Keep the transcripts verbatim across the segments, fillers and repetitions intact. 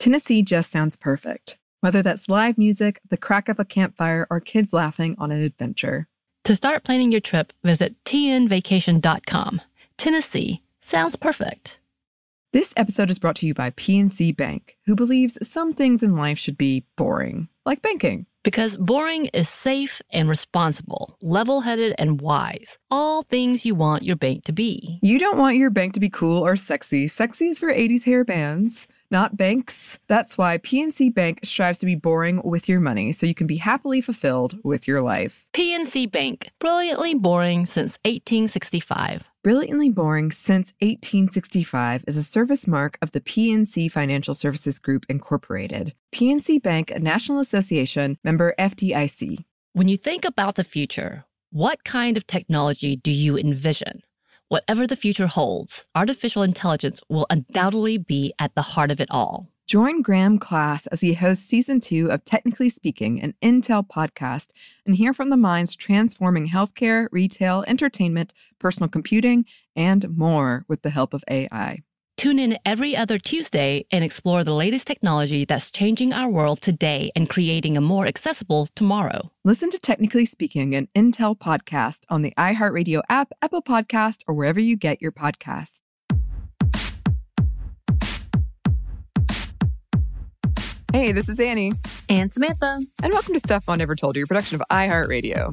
Tennessee just sounds perfect. Whether that's live music, the crack of a campfire, or kids laughing on an adventure. To start planning your trip, visit T N vacation dot com. Tennessee sounds perfect. This episode is brought to you by P N C Bank, who believes some things in life should be boring, like banking. Because boring is safe and responsible, level-headed and wise. All things you want your bank to be. You don't want your bank to be cool or sexy. Sexy is for eighties hair bands, not banks. That's why P N C Bank strives to be boring with your money so you can be happily fulfilled with your life. P N C Bank, brilliantly boring since eighteen sixty-five. Brilliantly Boring Since eighteen sixty-five is a service mark of the P N C Financial Services Group, Incorporated. P N C Bank, a National Association, member F D I C. When you think about the future, what kind of technology do you envision? Whatever the future holds, artificial intelligence will undoubtedly be at the heart of it all. Join Graham Class as he hosts season two of Technically Speaking, an Intel podcast, and hear from the minds transforming healthcare, retail, entertainment, personal computing, and more with the help of A I. Tune in every other Tuesday and explore the latest technology that's changing our world today and creating a more accessible tomorrow. Listen to Technically Speaking, an Intel podcast on the iHeartRadio app, Apple Podcast, or wherever you get your podcasts. Hey, this is Annie. And Samantha. And welcome to Stuff Mom Never Told You, a production of iHeartRadio.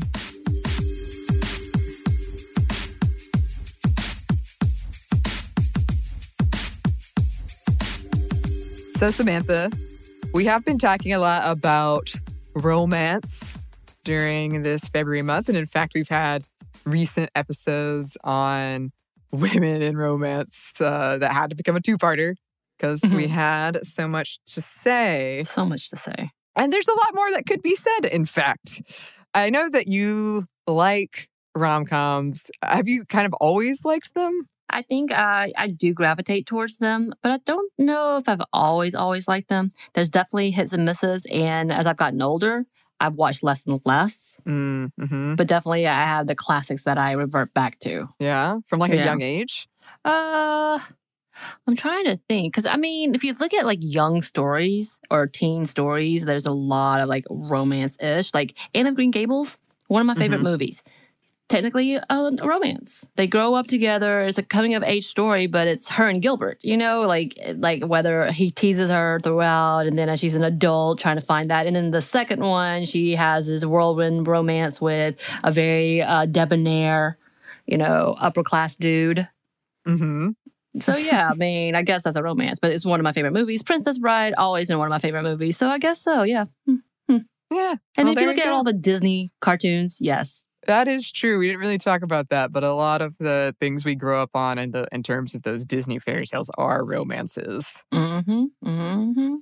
So, Samantha, we have been talking a lot about romance during this February month. And in fact, we've had recent episodes on women in romance uh, that had to become a two-parter because mm-hmm. we had so much to say. So much to say. And there's a lot more that could be said, in fact. I know that you like rom-coms. Have you kind of always liked them? I think uh, I do gravitate towards them, but I don't know if I've always, always liked them. There's definitely hits and misses. And as I've gotten older, I've watched less and less. Mm-hmm. But definitely I have the classics that I revert back to. Yeah? From like a yeah. young age? Uh, I'm trying to think. Because, I mean, if you look at like young stories or teen stories, there's a lot of like romance-ish. Like Anne of Green Gables, one of my favorite mm-hmm. movies. Technically a romance. They grow up together. It's a coming of age story, but it's her and Gilbert, you know, like like whether he teases her throughout and then as she's an adult trying to find that. And then the second one, she has this whirlwind romance with a very uh, debonair, you know, upper class dude. Mm-hmm. So, yeah, I mean, I guess that's a romance, but it's one of my favorite movies. Princess Bride, always been one of my favorite movies. So I guess so, yeah. Yeah. And well, if you look you at go. all the Disney cartoons, yes. That is true. We didn't really talk about that, but a lot of the things we grow up on in, the, in terms of those Disney fairy tales are romances. Mm-hmm. Mm-hmm.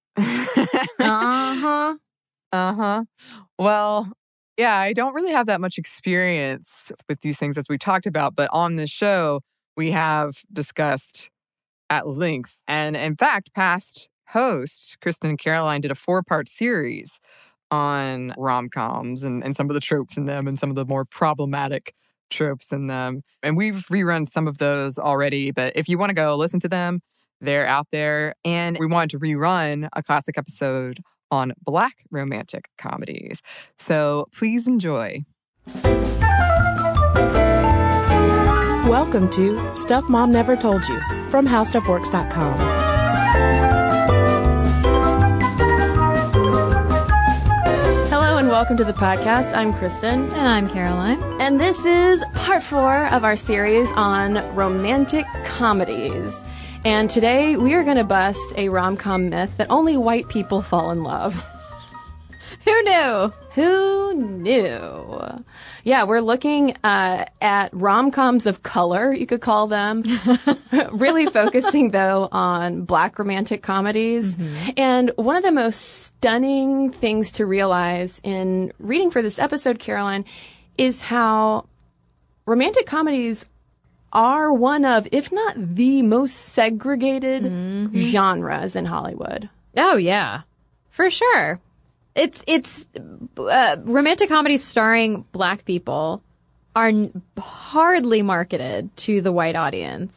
uh-huh. Uh-huh. Well, yeah, I don't really have that much experience with these things as we talked about, but on this show, we have discussed at length. And in fact, past hosts, Kristen and Caroline, did a four-part series on rom-coms and, and some of the tropes in them and some of the more problematic tropes in them. And we've rerun some of those already, but if you want to go listen to them, they're out there. And we wanted to rerun a classic episode on Black romantic comedies. So please enjoy. Welcome to Stuff Mom Never Told You from How Stuff Works dot com. Welcome to the podcast. I'm Kristen. And I'm Caroline. And this is part four of our series on romantic comedies. And today we are going to bust a rom-com myth that only white people fall in love. Who knew? Who knew? Yeah, we're looking uh, at rom-coms of color, you could call them. Really focusing, though, on Black romantic comedies. Mm-hmm. And one of the most stunning things to realize in reading for this episode, Caroline, is how romantic comedies are one of, if not the most segregated mm-hmm. genres in Hollywood. Oh, yeah. For sure. It's it's uh, romantic comedies starring Black people are n- hardly marketed to the white audience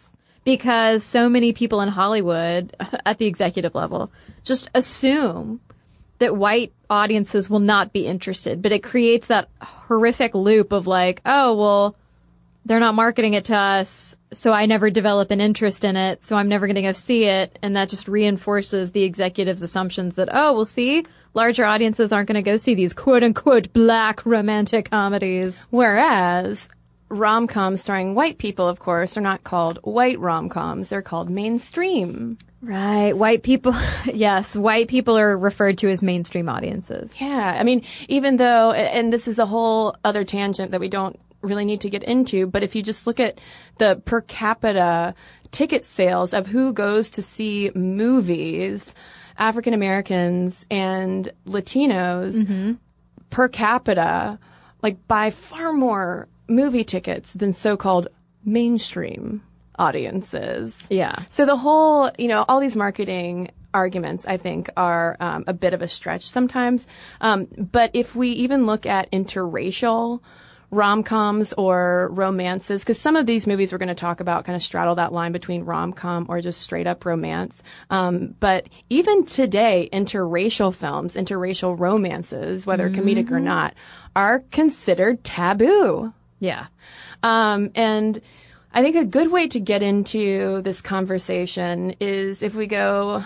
because so many people in Hollywood at the executive level just assume that white audiences will not be interested. But it creates that horrific loop of like, oh, well, they're not marketing it to us, so I never develop an interest in it, so I'm never going to go see it. And that just reinforces the executive's assumptions that, oh, well, see, larger audiences aren't going to go see these quote-unquote black romantic comedies. Whereas rom-coms starring white people, of course, are not called white rom-coms. They're called mainstream. Right. White people, yes, white people are referred to as mainstream audiences. Yeah. I mean, even though, and this is a whole other tangent that we don't really need to get into, but if you just look at the per capita ticket sales of who goes to see movies, African Americans and Latinos mm-hmm. per capita, like buy far more movie tickets than so-called mainstream audiences. Yeah. So the whole, you know, all these marketing arguments, I think, are um, a bit of a stretch sometimes. Um, but if we even look at interracial rom-coms or romances, because some of these movies we're going to talk about kind of straddle that line between rom-com or just straight-up romance. Um, but even today, interracial films, interracial romances, whether mm-hmm. comedic or not, are considered taboo. Yeah. Um, and I think a good way to get into this conversation is if we go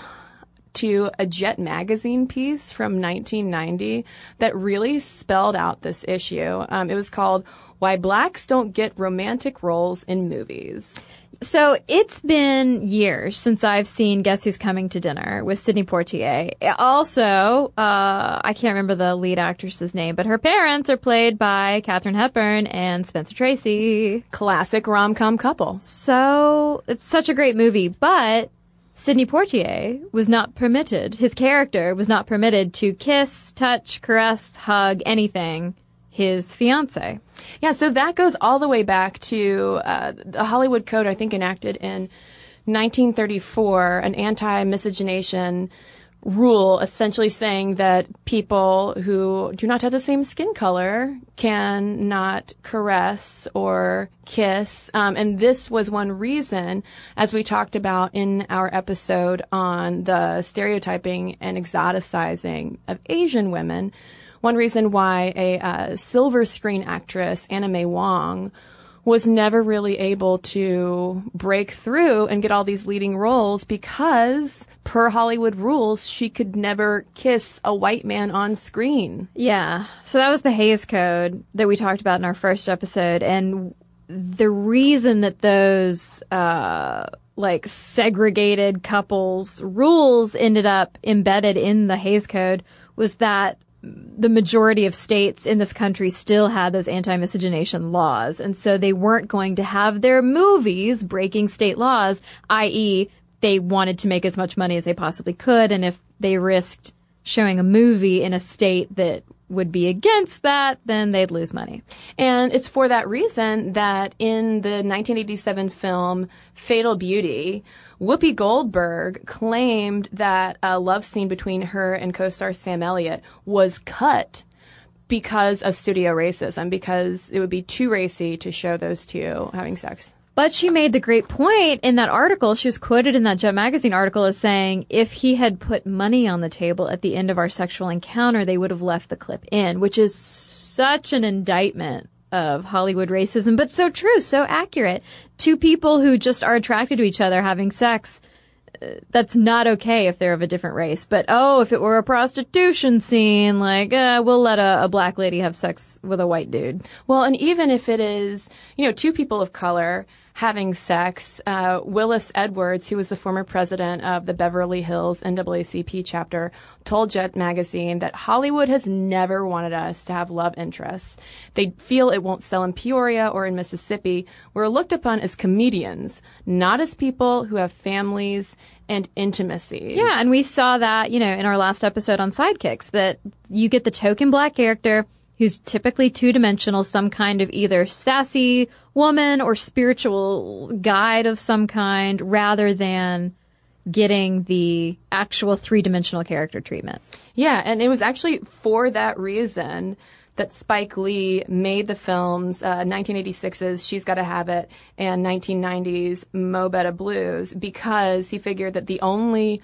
to a Jet magazine piece from nineteen ninety that really spelled out this issue. Um, it was called Why Blacks Don't Get Romantic Roles in Movies. So it's been years since I've seen Guess Who's Coming to Dinner with Sidney Poitier. Also, uh, I can't remember the lead actress's name, but her parents are played by Katharine Hepburn and Spencer Tracy. Classic rom-com couple. So it's such a great movie, but Sidney Poitier was not permitted, his character was not permitted to kiss, touch, caress, hug, anything his fiancée. Yeah, so that goes all the way back to uh, the Hollywood Code, I think, enacted in nineteen thirty-four, an anti-miscegenation rule essentially saying that people who do not have the same skin color can not caress or kiss. Um, and this was one reason, as we talked about in our episode on the stereotyping and exoticizing of Asian women, one reason why a uh, silver screen actress, Anna May Wong, was never really able to break through and get all these leading roles because, per Hollywood rules, she could never kiss a white man on screen. Yeah. So that was the Hays Code that we talked about in our first episode. And the reason that those, uh, like, segregated couples rules ended up embedded in the Hays Code was that the majority of states in this country still had those anti-miscegenation laws. And so they weren't going to have their movies breaking state laws, that is they wanted to make as much money as they possibly could. And if they risked showing a movie in a state that would be against that, then they'd lose money. And it's for that reason that in the nineteen eighty-seven film Fatal Beauty, Whoopi Goldberg claimed that a love scene between her and co-star Sam Elliott was cut because of studio racism, because it would be too racy to show those two having sex. But she made the great point in that article. She was quoted in that Jet magazine article as saying, if he had put money on the table at the end of our sexual encounter, they would have left the clip in, which is such an indictment of Hollywood racism, but so true, so accurate. Two people who just are attracted to each other having sex, uh, that's not okay if they're of a different race. But, oh, if it were a prostitution scene, like, uh, we'll let a, a black lady have sex with a white dude. Well, and even if it is, you know, two people of color having sex, uh, Willis Edwards, who was the former president of the Beverly Hills N double A C P chapter, told Jet magazine that Hollywood has never wanted us to have love interests. They feel it won't sell in Peoria or in Mississippi. We're looked upon as comedians, not as people who have families and intimacies. Yeah, and we saw that, you know, in our last episode on Sidekicks, that you get the token black character who's typically two-dimensional, some kind of either sassy woman or spiritual guide of some kind, rather than getting the actual three-dimensional character treatment. Yeah, and it was actually for that reason that Spike Lee made the films, uh, nineteen eighty-six's She's Gotta Have It and nineteen ninety's Mo Better Blues, because he figured that the only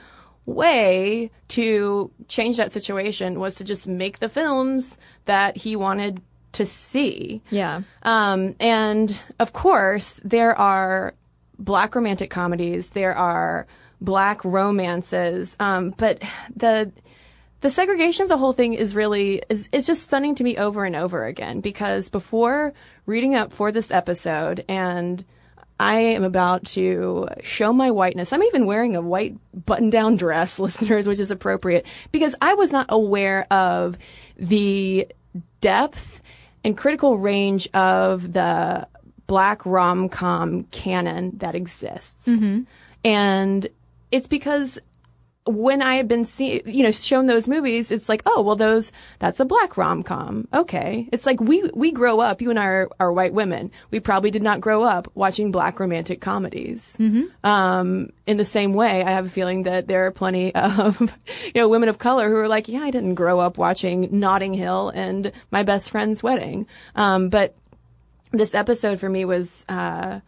way to change that situation was to just make the films that he wanted to see. Yeah. Um, and of course, there are black romantic comedies, there are black romances, um, but the the segregation of the whole thing is really is, is just stunning to me over and over again, because before reading up for this episode, and I am about to show my whiteness. I'm even wearing a white button-down dress, listeners, which is appropriate, because I was not aware of the depth and critical range of the black rom-com canon that exists. Mm-hmm. And it's because when I have been see, you know, shown those movies, it's like, oh, well, those, that's a black rom-com. Okay. It's like we, we grow up, you and I are, are white women. We probably did not grow up watching black romantic comedies. Mm-hmm. Um, in the same way, I have a feeling that there are plenty of, you know, women of color who are like, yeah, I didn't grow up watching Notting Hill and My Best Friend's Wedding. Um, but this episode for me was, uh,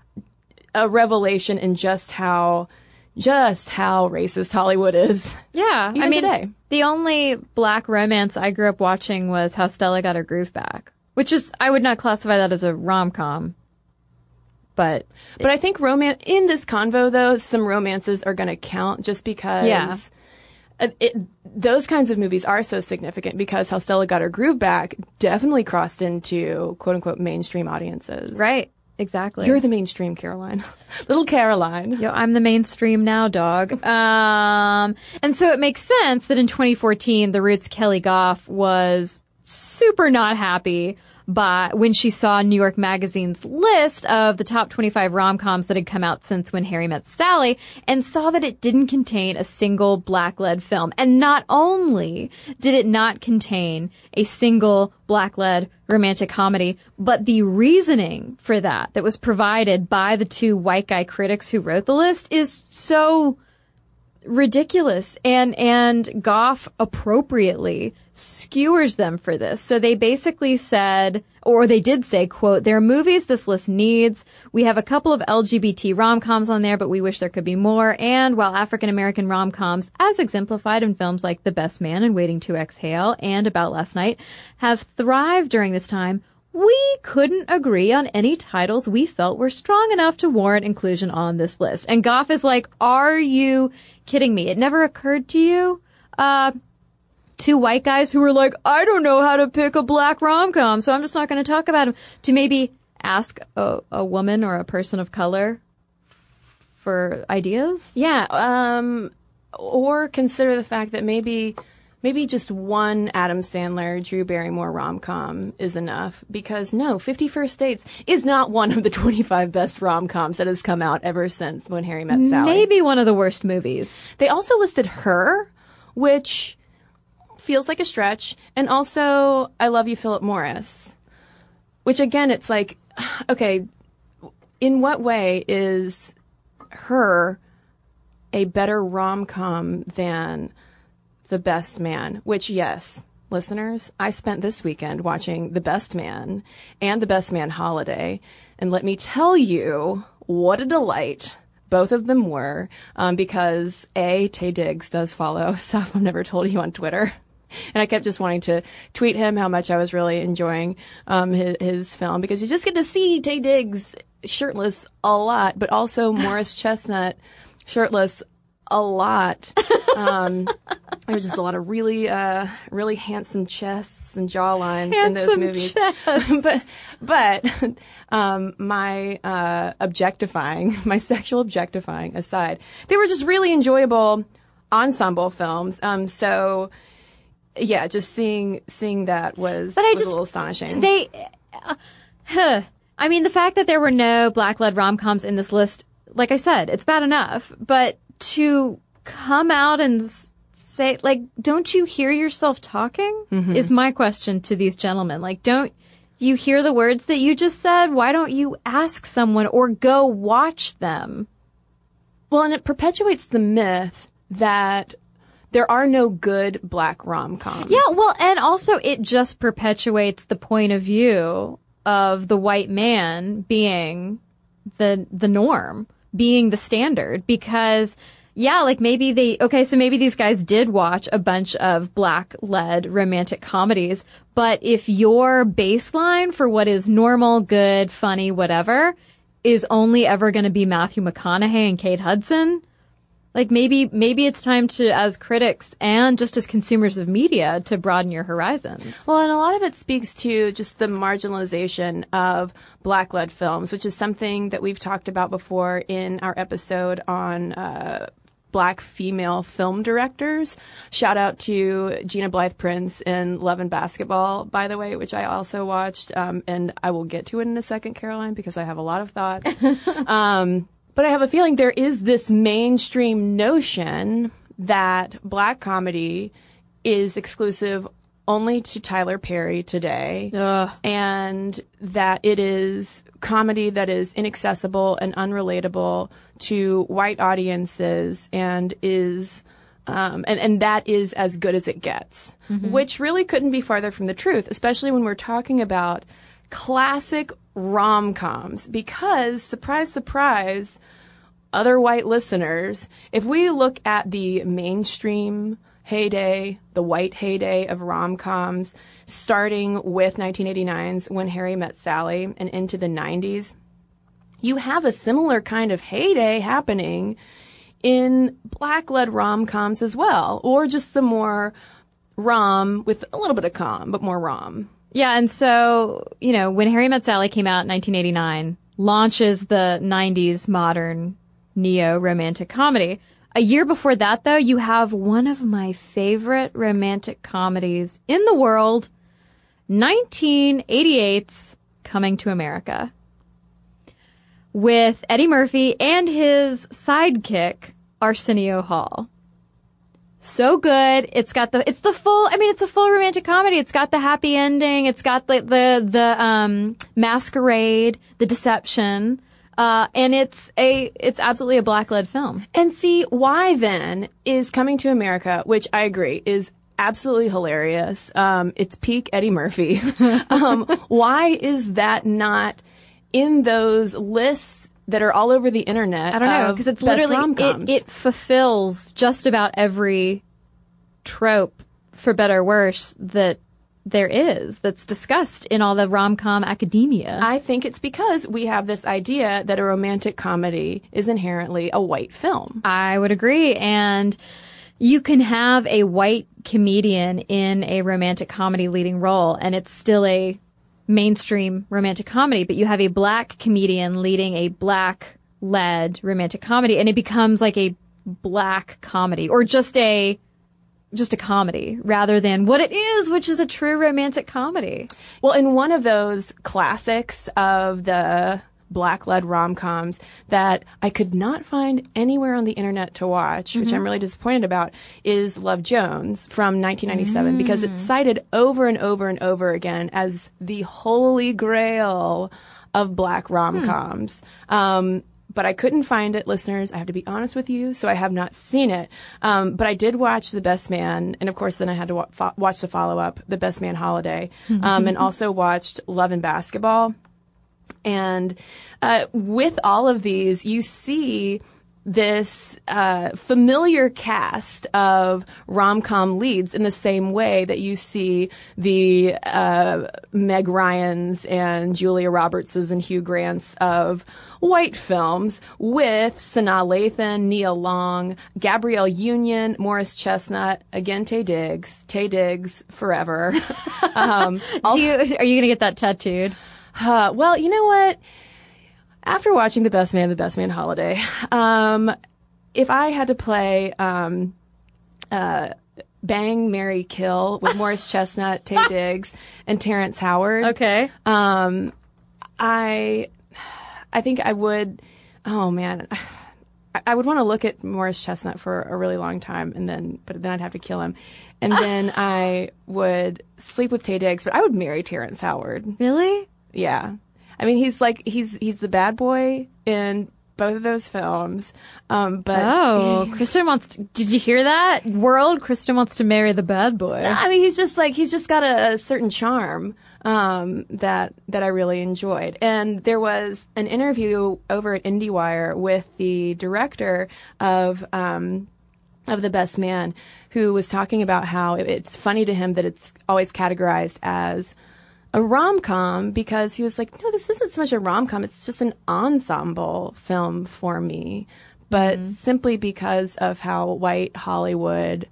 a revelation in just how, just how racist Hollywood is. Yeah. Even I mean, today. The only black romance I grew up watching was How Stella Got Her Groove Back, which is, I would not classify that as a rom-com. But But I think romance, in this convo though, some romances are going to count just because Yeah. it, it, those kinds of movies are so significant, because How Stella Got Her Groove Back definitely crossed into quote unquote mainstream audiences. right. Exactly. You're the mainstream, Caroline. Little Caroline. Yo, I'm the mainstream now, dog. Um, and so it makes sense that in twenty fourteen, The Roots' Kelly Goff was super not happy by when she saw New York Magazine's list of the top twenty-five rom-coms that had come out since When Harry Met Sally, and saw that it didn't contain a single black-led film. And not only did it not contain a single black-led romantic comedy, but the reasoning for that that was provided by the two white guy critics who wrote the list is so ridiculous, and and Goff appropriately skewers them for this. So they basically said, or they did say, quote, "There are movies this list needs. We have a couple of L G B T rom-coms on there, but we wish there could be more. And while African-American rom-coms, as exemplified in films like The Best Man and Waiting to Exhale and About Last Night, have thrived during this time, we couldn't agree on any titles we felt were strong enough to warrant inclusion on this list." And Goff is like, are you kidding me? It never occurred to you? Uh, two white guys who were like, I don't know how to pick a black rom-com, so I'm just not going to talk about them, to maybe ask a, a woman or a person of color for ideas? Yeah. Um, or consider the fact that maybe, maybe just one Adam Sandler, Drew Barrymore rom-com is enough, because no, fifty First Dates is not one of the twenty-five best rom-coms that has come out ever since When Harry Met Sally. Maybe one of the worst movies. They also listed Her, which feels like a stretch, and also I Love You, Philip Morris, which again, it's like, okay, in what way is Her a better rom-com than The Best Man? Which, yes, listeners, I spent this weekend watching The Best Man and The Best Man Holiday, and let me tell you what a delight both of them were, um, because A, Taye Diggs does follow stuff I've never told you on Twitter. And I kept just wanting to tweet him how much I was really enjoying um, his, his film, because you just get to see Taye Diggs shirtless a lot, but also Morris Chestnut shirtless a lot. Um, there was just a lot of really, uh, really handsome chests and jawlines in those movies. but, but, um, my, uh, objectifying, my sexual objectifying aside, they were just really enjoyable ensemble films. Um, so, yeah, just seeing, seeing that was, But I was just, a little astonishing. They, uh, huh. I mean, the fact that there were no black-led rom-coms in this list, like I said, it's bad enough. But to come out and say, like, don't you hear yourself talking? Mm-hmm. Is my question to these gentlemen. Like, don't you hear the words that you just said? Why don't you ask someone or go watch them? Well, and it perpetuates the myth that there are no good black rom-coms. Yeah, well, and also it just perpetuates the point of view of the white man being the the norm, being the standard, because yeah, like maybe they, okay, so maybe these guys did watch a bunch of black-led romantic comedies, but if your baseline for what is normal, good, funny, whatever, is only ever going to be Matthew McConaughey and Kate Hudson, like maybe maybe it's time to, as critics and just as consumers of media, to broaden your horizons. Well, and a lot of it speaks to just the marginalization of black-led films, which is something that we've talked about before in our episode on uh, black female film directors. Shout out to Gina Blythe Prince in Love and Basketball, by the way, which I also watched, um, and I will get to it in a second, Caroline, because I have a lot of thoughts. um, But I have a feeling there is this mainstream notion that black comedy is exclusive only to Tyler Perry today, Ugh. and that it is comedy that is inaccessible and unrelatable to white audiences, and is um, and, and that is as good as it gets, mm-hmm. which really couldn't be farther from the truth, especially when we're talking about classic rom-coms, because, surprise, surprise, other white listeners, if we look at the mainstream heyday, the white heyday of rom-coms, starting with nineteen eighty-nine's When Harry Met Sally and into the nineties, you have a similar kind of heyday happening in black-led rom-coms as well, or just the more rom with a little bit of com, but more rom. Yeah, and so, you know, When Harry Met Sally came out in nineteen eighty-nine, launches the nineties modern neo-romantic comedy. A year before that, though, you have one of my favorite romantic comedies in the world, nineteen eighty-eight's Coming to America, with Eddie Murphy and his sidekick, Arsenio Hall. So good. It's got the, it's the full, I mean, it's a full romantic comedy. It's got the happy ending. It's got the, the, the, um, masquerade, the deception. Uh, and it's a, it's absolutely a black-led film. And see, why then is Coming to America, which I agree is absolutely hilarious. Um, it's peak Eddie Murphy. um, why is that not in those lists that are all over the internet? I don't know, because it's literally, it, it fulfills just about every trope, for better or worse, that there is, that's discussed in all the rom-com academia. I think it's because we have this idea that a romantic comedy is inherently a white film. I would agree. And you can have a white comedian in a romantic comedy leading role, and it's still a mainstream romantic comedy, but you have a black comedian leading a black-led romantic comedy, and it becomes like a black comedy, or just a just a comedy, rather than what it is, which is a true romantic comedy. Well, in one of those classics of the black-led rom-coms that I could not find anywhere on the internet to watch, which mm-hmm. I'm really disappointed about, is Love Jones from nineteen ninety-seven, mm. because it's cited over and over and over again as the holy grail of black rom-coms. Hmm. Um, but I couldn't find it, listeners. I have to be honest with you, so I have not seen it. Um, but I did watch The Best Man, and of course then I had to wa- fo- watch the follow-up, The Best Man Holiday, um, and also watched Love and Basketball. And uh, with all of these, you see this uh, familiar cast of rom-com leads in the same way that you see the uh, Meg Ryans and Julia Robertses and Hugh Grants of white films, with Sanaa Lathan, Nia Long, Gabrielle Union, Morris Chestnut, again Taye Diggs, Taye Diggs forever. um, Do you, are you going to get that tattooed? Uh, well, you know what? After watching The Best Man, The Best Man Holiday, um, if I had to play um, uh, Bang, Marry, Kill with Morris Chestnut, Taye Diggs, and Terrence Howard, okay, um, I, I think I would. Oh man, I, I would want to look at Morris Chestnut for a really long time, and then, but then I'd have to kill him, and then I would sleep with Taye Diggs, but I would marry Terrence Howard. Really? Yeah. I mean, he's like, he's, he's the bad boy in both of those films. Um, but Oh, Kristen wants to, did you hear that? World, Kristen wants to marry the bad boy. I mean, he's just like, he's just got a, a certain charm, um, that, that I really enjoyed. And there was an interview over at IndieWire with the director of, um, of The Best Man, who was talking about how it, it's funny to him that it's always categorized as a rom-com, because he was like, no, this isn't so much a rom-com, it's just an ensemble film for me. But mm-hmm. simply because of how white Hollywood,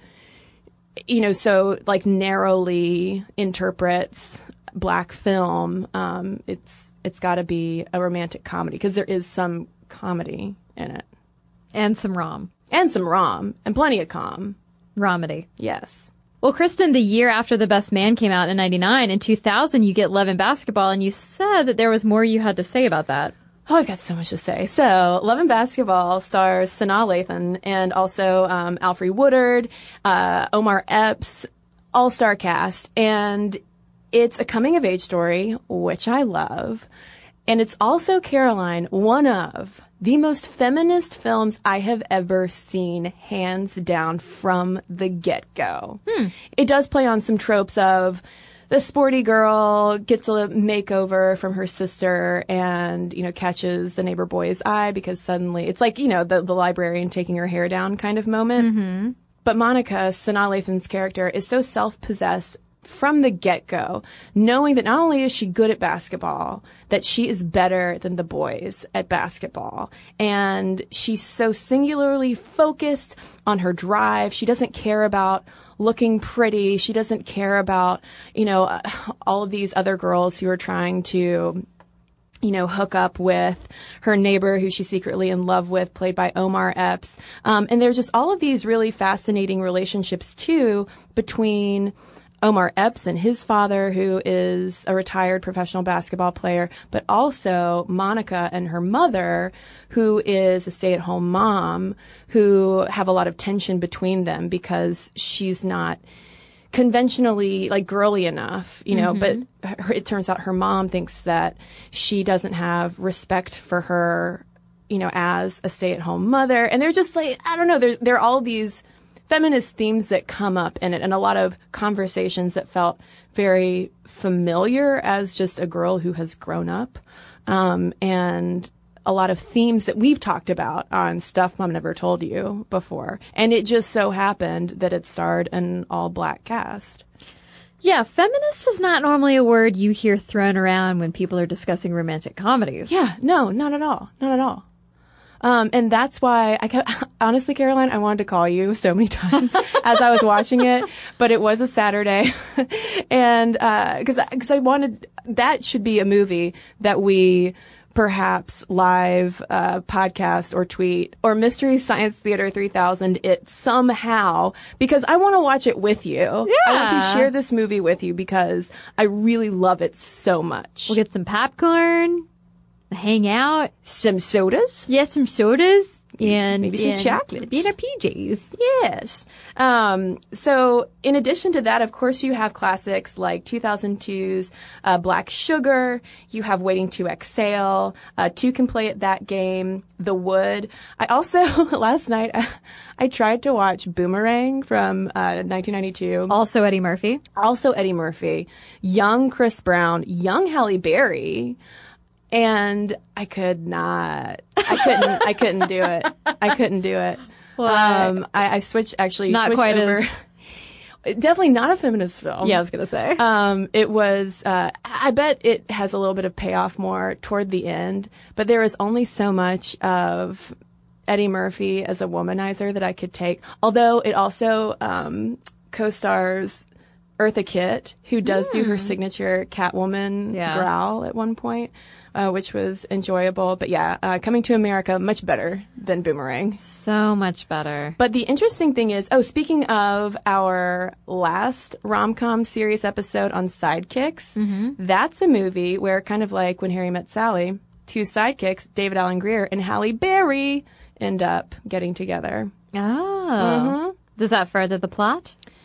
you know, so like narrowly interprets black film, um, it's it's got to be a romantic comedy, because there is some comedy in it. And some rom. And some rom. And plenty of com. Romedy. Yes. Well, Kristen, the year after The Best Man came out in ninety-nine, in two thousand, you get Love and Basketball, and you said that there was more you had to say about that. Oh, I've got so much to say. So, Love and Basketball stars Sanaa Lathan and also um, Alfre Woodard, uh, Omar Epps, all-star cast. And it's a coming-of-age story, which I love. And it's also, Caroline, one of the most feminist films I have ever seen, hands down, from the get-go. Hmm. It does play on some tropes of the sporty girl gets a makeover from her sister and, you know, catches the neighbor boy's eye because suddenly it's like, you know, the, the librarian taking her hair down kind of moment. Mm-hmm. But Monica, Sanaa Lathan's character, is so self-possessed from the get-go, knowing that not only is she good at basketball, that she is better than the boys at basketball. And she's so singularly focused on her drive. She doesn't care about looking pretty. She doesn't care about, you know, all of these other girls who are trying to, you know, hook up with her neighbor who she's secretly in love with, played by Omar Epps. Um, and there's just all of these really fascinating relationships, too, between Omar Epps and his father, who is a retired professional basketball player, but also Monica and her mother, who is a stay-at-home mom, who have a lot of tension between them because she's not conventionally like girly enough, you know, mm-hmm. but her, it turns out her mom thinks that she doesn't have respect for her, you know, as a stay-at-home mother. And they're just like, I don't know, there, there are all these feminist themes that come up in it, and a lot of conversations that felt very familiar as just a girl who has grown up, um, and a lot of themes that we've talked about on Stuff Mom Never Told You before. And it just so happened that it starred an all-black cast. Yeah, feminist is not normally a word you hear thrown around when people are discussing romantic comedies. Yeah, no, not at all. Not at all. Um, and that's why I kept, honestly, Caroline, I wanted to call you so many times as I was watching it, but it was a Saturday. and, uh, cause, cause I wanted, that should be a movie that we perhaps live, uh, podcast or tweet or Mystery Science Theater three thousand it somehow, because I want to watch it with you. Yeah. I want to share this movie with you because I really love it so much. We'll get some popcorn. Hang out. Some sodas? Yeah, some sodas. And maybe some and chocolates. Be in our P Js. Yes. Um, so in addition to that, of course, you have classics like two thousand two's uh, Black Sugar. You have Waiting to Exhale. Uh, Two Can Play at That Game. The Wood. I also, last night, I, I tried to watch Boomerang from uh, nineteen ninety-two. Also Eddie Murphy. Also Eddie Murphy. Young Chris Brown. Young Halle Berry. And I could not, I couldn't, I couldn't do it. I couldn't do it. Um, I, I switched, actually, not switched quite over. As... Definitely not a feminist film. Yeah, I was going to say. Um, it was, uh, I bet it has a little bit of payoff more toward the end, but there is only so much of Eddie Murphy as a womanizer that I could take. Although it also, um, co-stars Eartha Kitt, who does mm. do her signature Catwoman yeah. growl at one point. Uh, which was enjoyable. But yeah, uh, Coming to America, much better than Boomerang. So much better. But the interesting thing is, oh, speaking of our last rom-com series episode on sidekicks, mm-hmm. that's a movie where, kind of like When Harry Met Sally, two sidekicks, David Alan Grier and Halle Berry, end up getting together. Oh. Mm-hmm. Does that further the plot?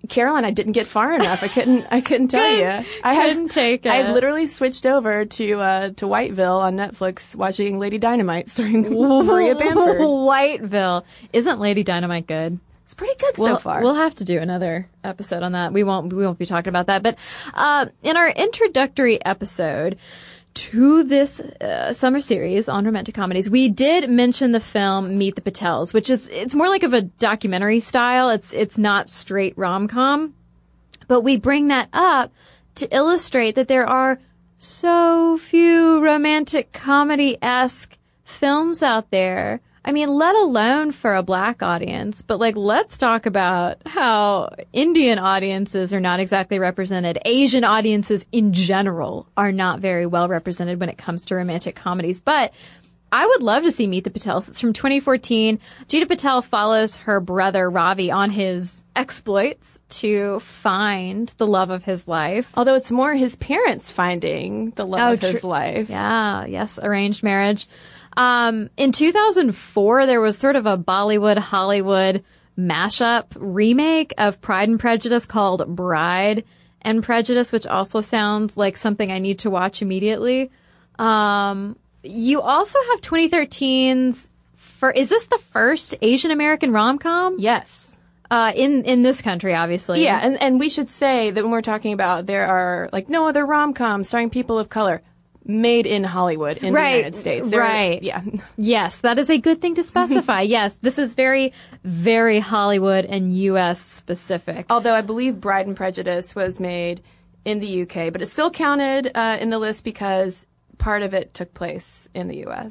Caroline, I didn't get far enough. I couldn't. I couldn't tell you. I couldn't take it. I literally switched over to uh, to Whiteville on Netflix, watching Lady Dynamite starring Maria Bamford. Whiteville. Isn't Lady Dynamite good? It's pretty good we'll, so far. We'll have to do another episode on that. We won't. We won't be talking about that. But uh, in our introductory episode to this uh, summer series on romantic comedies, we did mention the film Meet the Patels, which is, it's more like of a documentary style. It's it's not straight rom-com. But we bring that up to illustrate that there are so few romantic comedy-esque films out there. I mean, let alone for a black audience, but like, let's talk about how Indian audiences are not exactly represented. Asian audiences in general are not very well represented when it comes to romantic comedies. But I would love to see Meet the Patels. It's from twenty fourteen. Jeeta Patel follows her brother Ravi on his exploits to find the love of his life. Although it's more his parents finding the love Oh, of his tr- life. Yeah, yes, arranged marriage. Um, in two thousand four, there was sort of a Bollywood, Hollywood mashup remake of Pride and Prejudice called Bride and Prejudice, which also sounds like something I need to watch immediately. Um, you also have twenty thirteen's for, is this the first Asian American rom-com? Yes. Uh, in, in this country, obviously. Yeah, and, and we should say that when we're talking about there are like no other rom-coms starring people of color made in Hollywood in Right, the United States. There- right. Yeah. Yes, that is a good thing to specify. Yes, this is very, very Hollywood and U S specific. Although I believe Bride and Prejudice was made in the U K, but it still counted uh, in the list because part of it took place in the U S.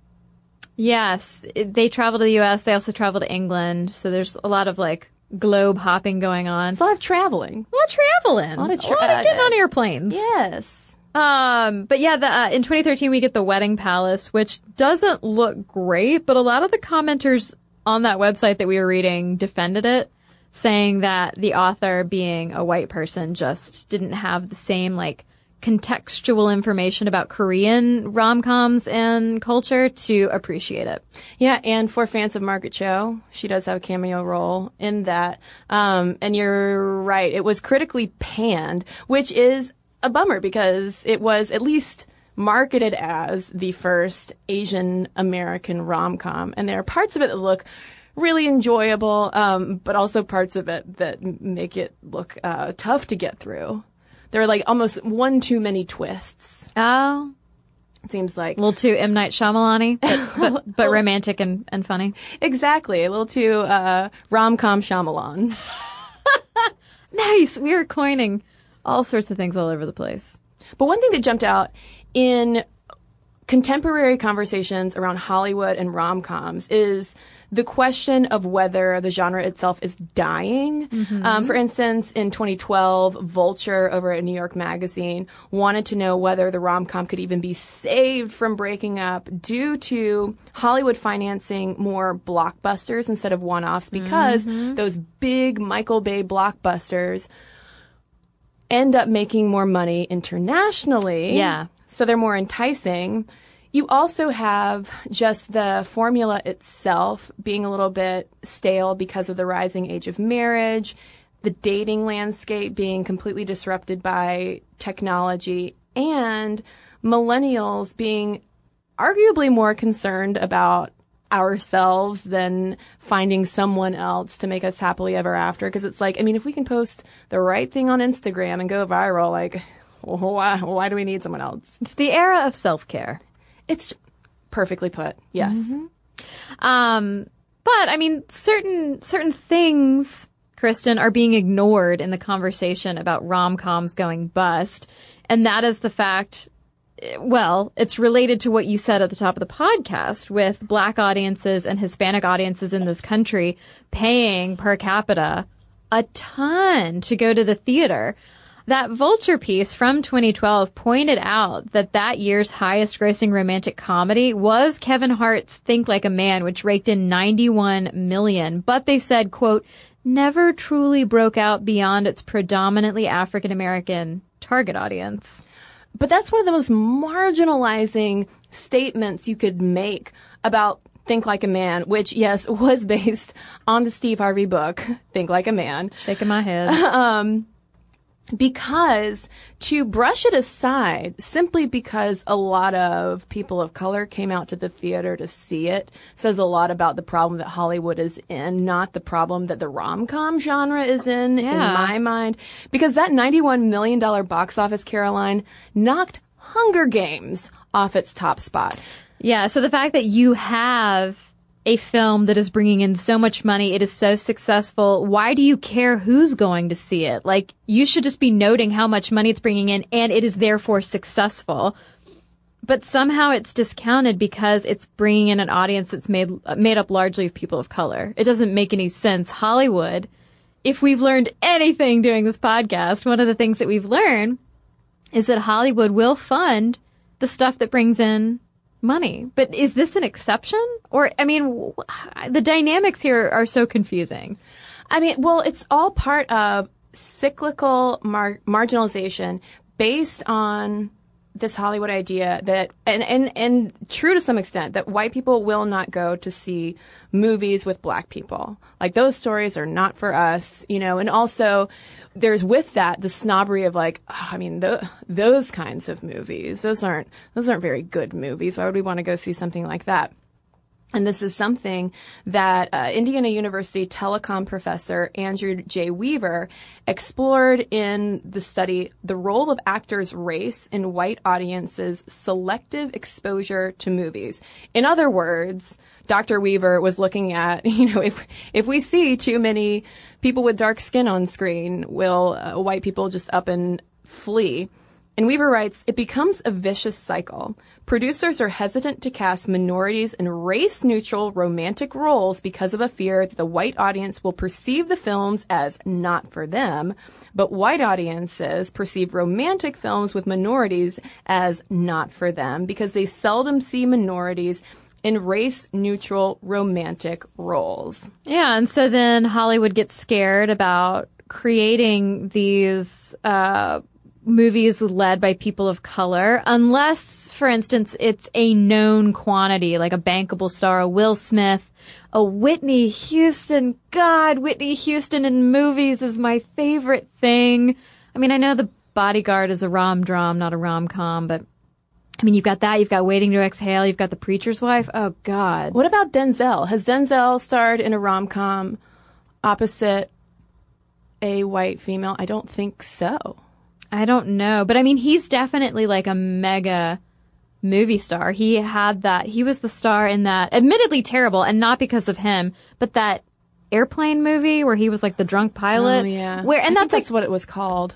Yes, it- they travel to the U S. They also travel to England. So there's a lot of like globe hopping going on. It's a lot of traveling. A lot of traveling. A lot of tra- A lot of getting on airplanes. Yes. Um, but yeah, the, uh, in twenty thirteen we get The Wedding Palace, which doesn't look great, but a lot of the commenters on that website that we were reading defended it, saying that the author, being a white person, just didn't have the same like contextual information about Korean rom-coms and culture to appreciate it. Yeah, and for fans of Margaret Cho, she does have a cameo role in that. Um, and you're right, it was critically panned, which is a bummer because it was at least marketed as the first Asian American rom-com. And there are parts of it that look really enjoyable, um, but also parts of it that m- make it look uh, tough to get through. There are like almost one too many twists. Oh, It seems like. a little too M. Night Shyamalan-y, but, but, but romantic and, and funny. Exactly. A little too uh, rom-com Shyamalan. Nice. We are coining all sorts of things all over the place. But one thing that jumped out in contemporary conversations around Hollywood and rom-coms is the question of whether the genre itself is dying. Mm-hmm. Um, for instance, in twenty twelve, Vulture over at New York Magazine wanted to know whether the rom-com could even be saved from breaking up due to Hollywood financing more blockbusters instead of one-offs because mm-hmm. those big Michael Bay blockbusters end up making more money internationally. Yeah. So they're more enticing. You also have just the formula itself being a little bit stale because of the rising age of marriage, the dating landscape being completely disrupted by technology, and millennials being arguably more concerned about ourselves than finding someone else to make us happily ever after. Because it's like, I mean, if we can post the right thing on Instagram and go viral, like, why, why do we need someone else? It's the era of self-care. It's perfectly put. Yes. Mm-hmm. Um, but I mean, certain, certain things, Kristen, are being ignored in the conversation about rom-coms going bust. And that is the fact, well, it's related to what you said at the top of the podcast with black audiences and Hispanic audiences in this country paying per capita a ton to go to the theater. That Vulture piece from twenty twelve pointed out that that year's highest grossing romantic comedy was Kevin Hart's Think Like a Man, which raked in ninety-one million dollars. But they said, quote, never truly broke out beyond its predominantly African American target audience. But that's one of the most marginalizing statements you could make about Think Like a Man, which, yes, was based on the Steve Harvey book, Think Like a Man. Shaking my head. Um, because to brush it aside, simply because a lot of people of color came out to the theater to see it, says a lot about the problem that Hollywood is in, not the problem that the rom-com genre is in, Yeah. in my mind. Because that ninety-one million dollars box office, Caroline, knocked Hunger Games off its top spot. Yeah, so the fact that you have a film that is bringing in so much money, it is so successful, why do you care who's going to see it? Like, you should just be noting how much money it's bringing in, and it is therefore successful. But somehow it's discounted because it's bringing in an audience that's made made up largely of people of color. It doesn't make any sense. Hollywood, if we've learned anything doing this podcast, one of the things that we've learned is that Hollywood will fund the stuff that brings in money. But is this an exception? Or, I mean, w- the dynamics here are so confusing. I mean, well, it's all part of cyclical mar- marginalization based on this Hollywood idea that, and, and, and true to some extent, that white people will not go to see movies with black people. Like, those stories are not for us, you know, and also there's with that the snobbery of like, oh, I mean, th- those kinds of movies, those aren't, those aren't very good movies. Why would we want to go see something like that? And this is something that uh, Indiana University telecom professor Andrew J. Weaver explored in the study, The Role of Actors' Race in White Audiences' Selective Exposure to Movies. In other words, Doctor Weaver was looking at, you know, if if we see too many people with dark skin on screen, will uh, white people just up and flee? And Weaver writes, it becomes a vicious cycle. Producers are hesitant to cast minorities in race-neutral romantic roles because of a fear that the white audience will perceive the films as not for them, but white audiences perceive romantic films with minorities as not for them because they seldom see minorities in race-neutral romantic roles. Yeah, and so then Hollywood gets scared about creating these uh movies led by people of color, unless, for instance, it's a known quantity, like a bankable star, a Will Smith, a Whitney Houston. God, Whitney Houston in movies is my favorite thing. I mean, I know The Bodyguard is a rom-dram, not a rom-com, but I mean, you've got that, you've got Waiting to Exhale, you've got The Preacher's Wife. Oh, God. What about Denzel? Has Denzel starred in a rom-com opposite a white female? I don't think so. I don't know, but I mean, he's definitely like a mega movie star. He had that, he was the star in that, admittedly terrible, and not because of him, but that Airplane movie where he was like the drunk pilot. Oh, yeah. Where, and I that's think that's like, what it was called.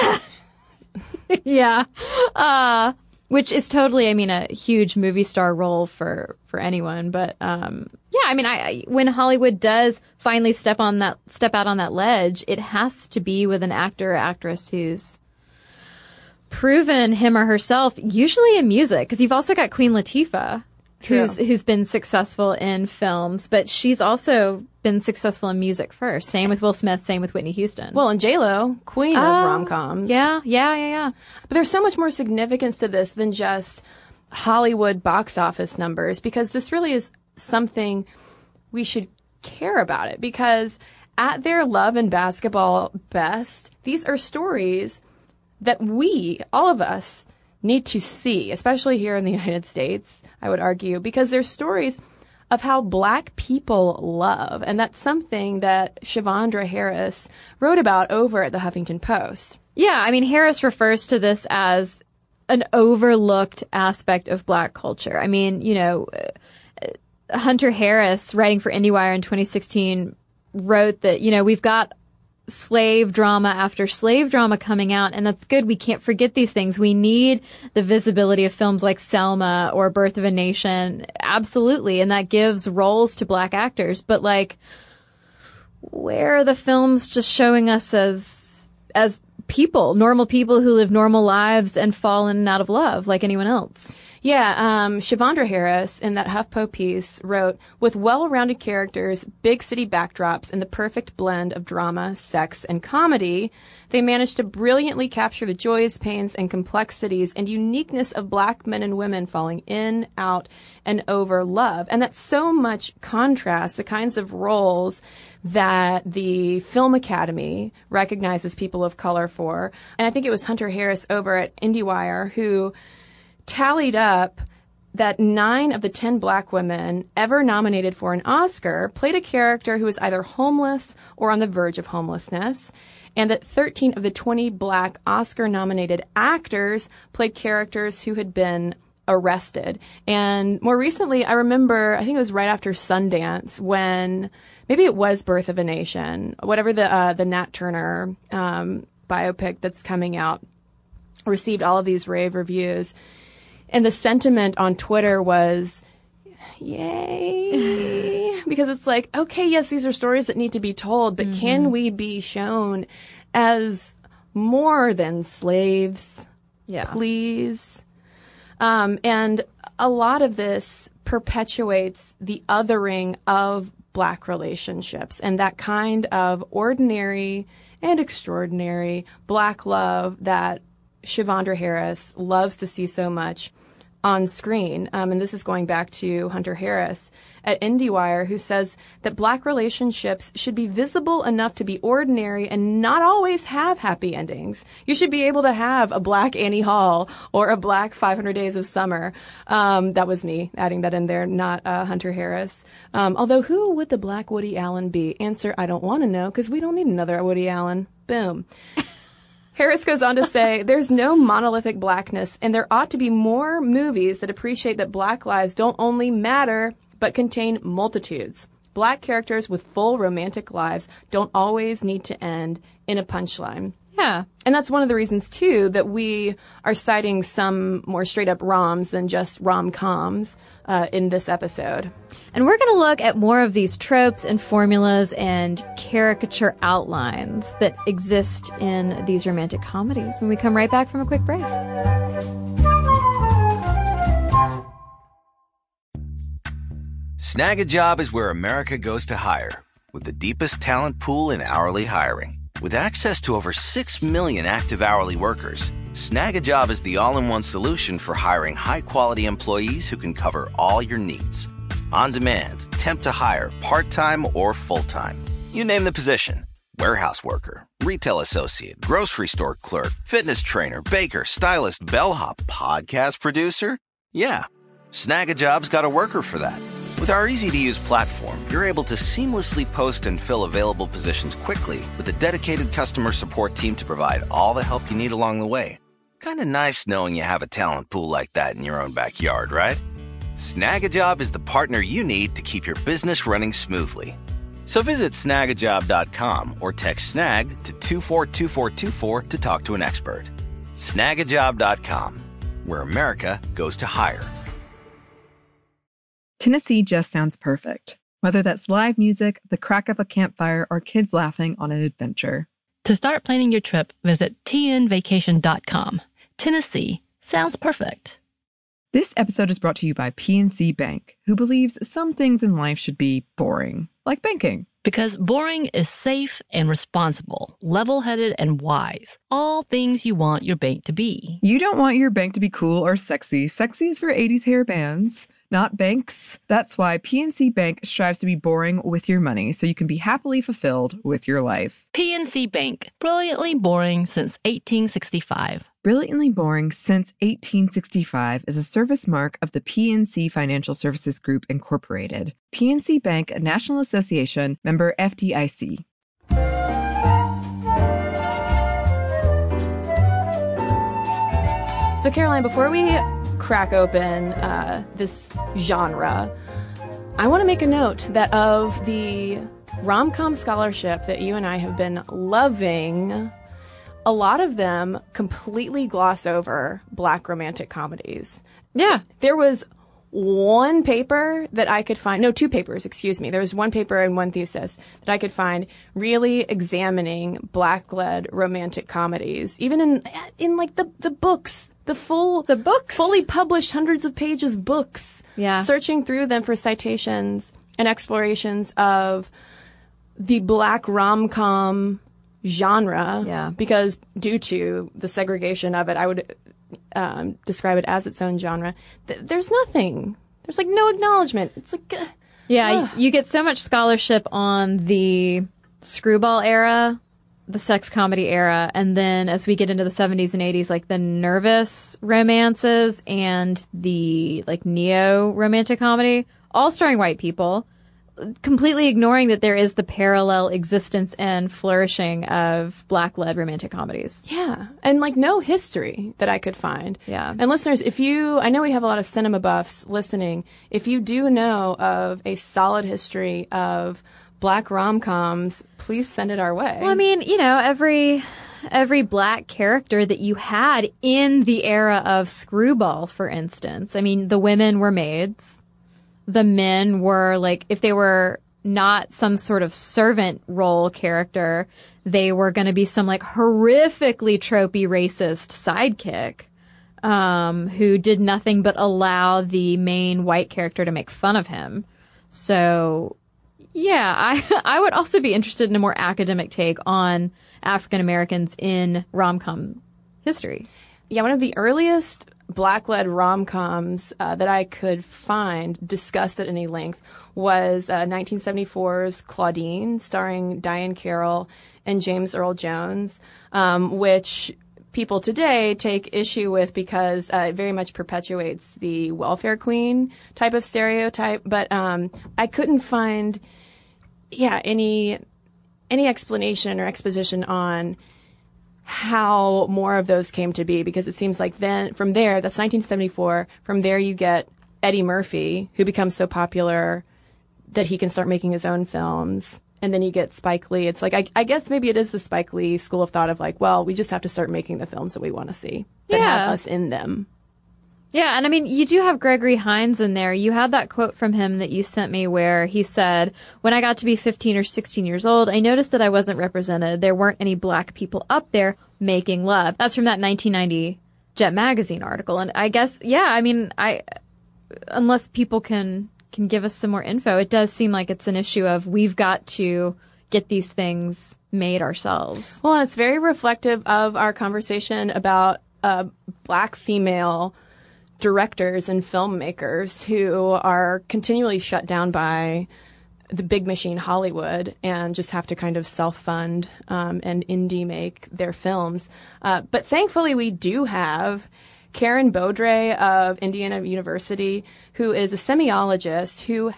yeah. Uh, which is totally, I mean, a huge movie star role for, for anyone. But, um, yeah, I mean, I, I, when Hollywood does finally step on that, step out on that ledge, it has to be with an actor or actress who's proven him or herself, usually in music, because you've also got Queen Latifah, True. who's who's been successful in films, but she's also been successful in music first. Same with Will Smith, same with Whitney Houston. Well, and J-Lo, queen Oh, of rom-coms. Yeah, yeah, yeah, yeah. But there's so much more significance to this than just Hollywood box office numbers, because this really is something we should care about it, because at their love and basketball best, these are stories that we, all of us, need to see, especially here in the United States, I would argue, because they're stories of how black people love. And that's something that Shavandra Harris wrote about over at the Huffington Post. Yeah, I mean, Harris refers to this as an overlooked aspect of black culture. I mean, you know, uh, Hunter Harris, writing for IndieWire in twenty sixteen, wrote that, you know, we've got slave drama after slave drama coming out, and that's good. We can't forget these things. We need the visibility of films like Selma or Birth of a Nation. Absolutely. And that gives roles to black actors. But like, where are the films just showing us as, as people, normal people who live normal lives and fall in and out of love like anyone else? Yeah, um, Shavondra Harris in that HuffPo piece wrote, with well-rounded characters, big city backdrops, and the perfect blend of drama, sex, and comedy, they managed to brilliantly capture the joys, pains, and complexities and uniqueness of black men and women falling in, out, and over love. And that's so much contrast, the kinds of roles that the Film Academy recognizes people of color for. And I think it was Hunter Harris over at IndieWire who tallied up that nine of the ten black women ever nominated for an Oscar played a character who was either homeless or on the verge of homelessness, and that thirteen of the twenty black Oscar-nominated actors played characters who had been arrested. And more recently, I remember, I think it was right after Sundance, when maybe it was Birth of a Nation, whatever the uh, the Nat Turner um, biopic that's coming out, received all of these rave reviews. And the sentiment on Twitter was, yay, because it's like, okay, yes, these are stories that need to be told, but mm-hmm. can we be shown as more than slaves? Yeah. Please. Um, and a lot of this perpetuates the othering of black relationships and that kind of ordinary and extraordinary black love that Shavondra Harris loves to see so much on screen. Um, and this is going back to Hunter Harris at IndieWire, who says that black relationships should be visible enough to be ordinary and not always have happy endings. You should be able to have a black Annie Hall or a black five hundred Days of Summer. Um, that was me adding that in there, not uh, Hunter Harris. Um, although who would the black Woody Allen be? Answer, I don't want to know, because we don't need another Woody Allen. Boom. Harris goes on to say, there's no monolithic blackness, and there ought to be more movies that appreciate that black lives don't only matter, but contain multitudes. Black characters with full romantic lives don't always need to end in a punchline. Yeah. And that's one of the reasons, too, that we are citing some more straight-up roms than just rom-coms uh, in this episode. And we're going to look at more of these tropes and formulas and caricature outlines that exist in these romantic comedies when we come right back from a quick break. Snag a Job is where America goes to hire, with the deepest talent pool in hourly hiring. With access to over six million active hourly workers, Snag a Job is the all-in-one solution for hiring high-quality employees who can cover all your needs. On demand, temp to hire, part-time or full-time. You name the position. Warehouse worker, retail associate, grocery store clerk, fitness trainer, baker, stylist, bellhop, podcast producer. Yeah, Snag a Job's got a worker for that. With our easy-to-use platform, you're able to seamlessly post and fill available positions quickly with a dedicated customer support team to provide all the help you need along the way. Kind of nice knowing you have a talent pool like that in your own backyard, right? Snag a Job is the partner you need to keep your business running smoothly. So visit snag a job dot com or text SNAG to two four two four two four to talk to an expert. snag a job dot com, where America goes to hire. Tennessee just sounds perfect, whether that's live music, the crack of a campfire, or kids laughing on an adventure. To start planning your trip, visit T N vacation dot com. Tennessee sounds perfect. This episode is brought to you by P N C Bank, who believes some things in life should be boring, like banking. Because boring is safe and responsible, level-headed and wise. All things you want your bank to be. You don't want your bank to be cool or sexy. Sexy is for eighties hair bands, not banks. That's why P N C Bank strives to be boring with your money so you can be happily fulfilled with your life. P N C Bank, brilliantly boring since eighteen sixty-five. Brilliantly Boring Since eighteen sixty-five is a service mark of the P N C Financial Services Group, Incorporated. P N C Bank, a National Association, member F D I C. So, Caroline, before we crack open uh, this genre, I want to make a note that of the rom-com scholarship that you and I have been loving, a lot of them completely gloss over black romantic comedies. Yeah. There was one paper that I could find, no, two papers, excuse me. There was one paper and one thesis that I could find really examining black-led romantic comedies, even in, in like the, the books the full, The books. fully published hundreds of pages books. Yeah. Searching through them for citations and explorations of the black rom-com genre. Yeah. Because due to the segregation of it, I would um, describe it as its own genre. Th- there's nothing. There's like no acknowledgement. It's like, uh, Yeah, Ugh. you get so much scholarship on the screwball era, the sex comedy era, and then as we get into the seventies and eighties, like the nervous romances and the like neo romantic comedy, all starring white people, completely ignoring that there is the parallel existence and flourishing of black-led romantic comedies. yeah. And like no history that I could find. Yeah. And listeners, if you, I know we have a lot of cinema buffs listening. If you do know of a solid history of black rom-coms, please send it our way. Well, I mean, you know, every every black character that you had in the era of Screwball, for instance. I mean, the women were maids. The men were like, if they were not some sort of servant role character, they were going to be some like horrifically tropey racist sidekick um, who did nothing but allow the main white character to make fun of him. So, yeah, I I would also be interested in a more academic take on African Americans in rom-com history. Yeah, one of the earliest black-led rom-coms uh, that I could find discussed at any length was uh, nineteen seventy-four's Claudine, starring Diane Carroll and James Earl Jones, um, which people today take issue with because uh, it very much perpetuates the welfare queen type of stereotype. But um, I couldn't find, yeah, any any explanation or exposition on how more of those came to be, because it seems like then from there, that's nineteen seventy-four, from there you get Eddie Murphy, who becomes so popular that he can start making his own films. And then you get Spike Lee. It's like, I, I guess maybe it is the Spike Lee school of thought of like, well, we just have to start making the films that we want to see, that Yeah. have us in them. Yeah, and I mean, you do have Gregory Hines in there. You had that quote from him that you sent me where he said, when I got to be fifteen or sixteen years old, I noticed that I wasn't represented. There weren't any black people up there making love. That's from that nineteen ninety Jet Magazine article. And I guess, yeah, I mean, I, unless people can, can give us some more info, it does seem like it's an issue of we've got to get these things made ourselves. Well, it's very reflective of our conversation about uh, black female directors and filmmakers who are continually shut down by the big machine Hollywood and just have to kind of self-fund um, and indie make their films. Uh, but thankfully, we do have Karen Beaudry of Indiana University, who is a semiologist who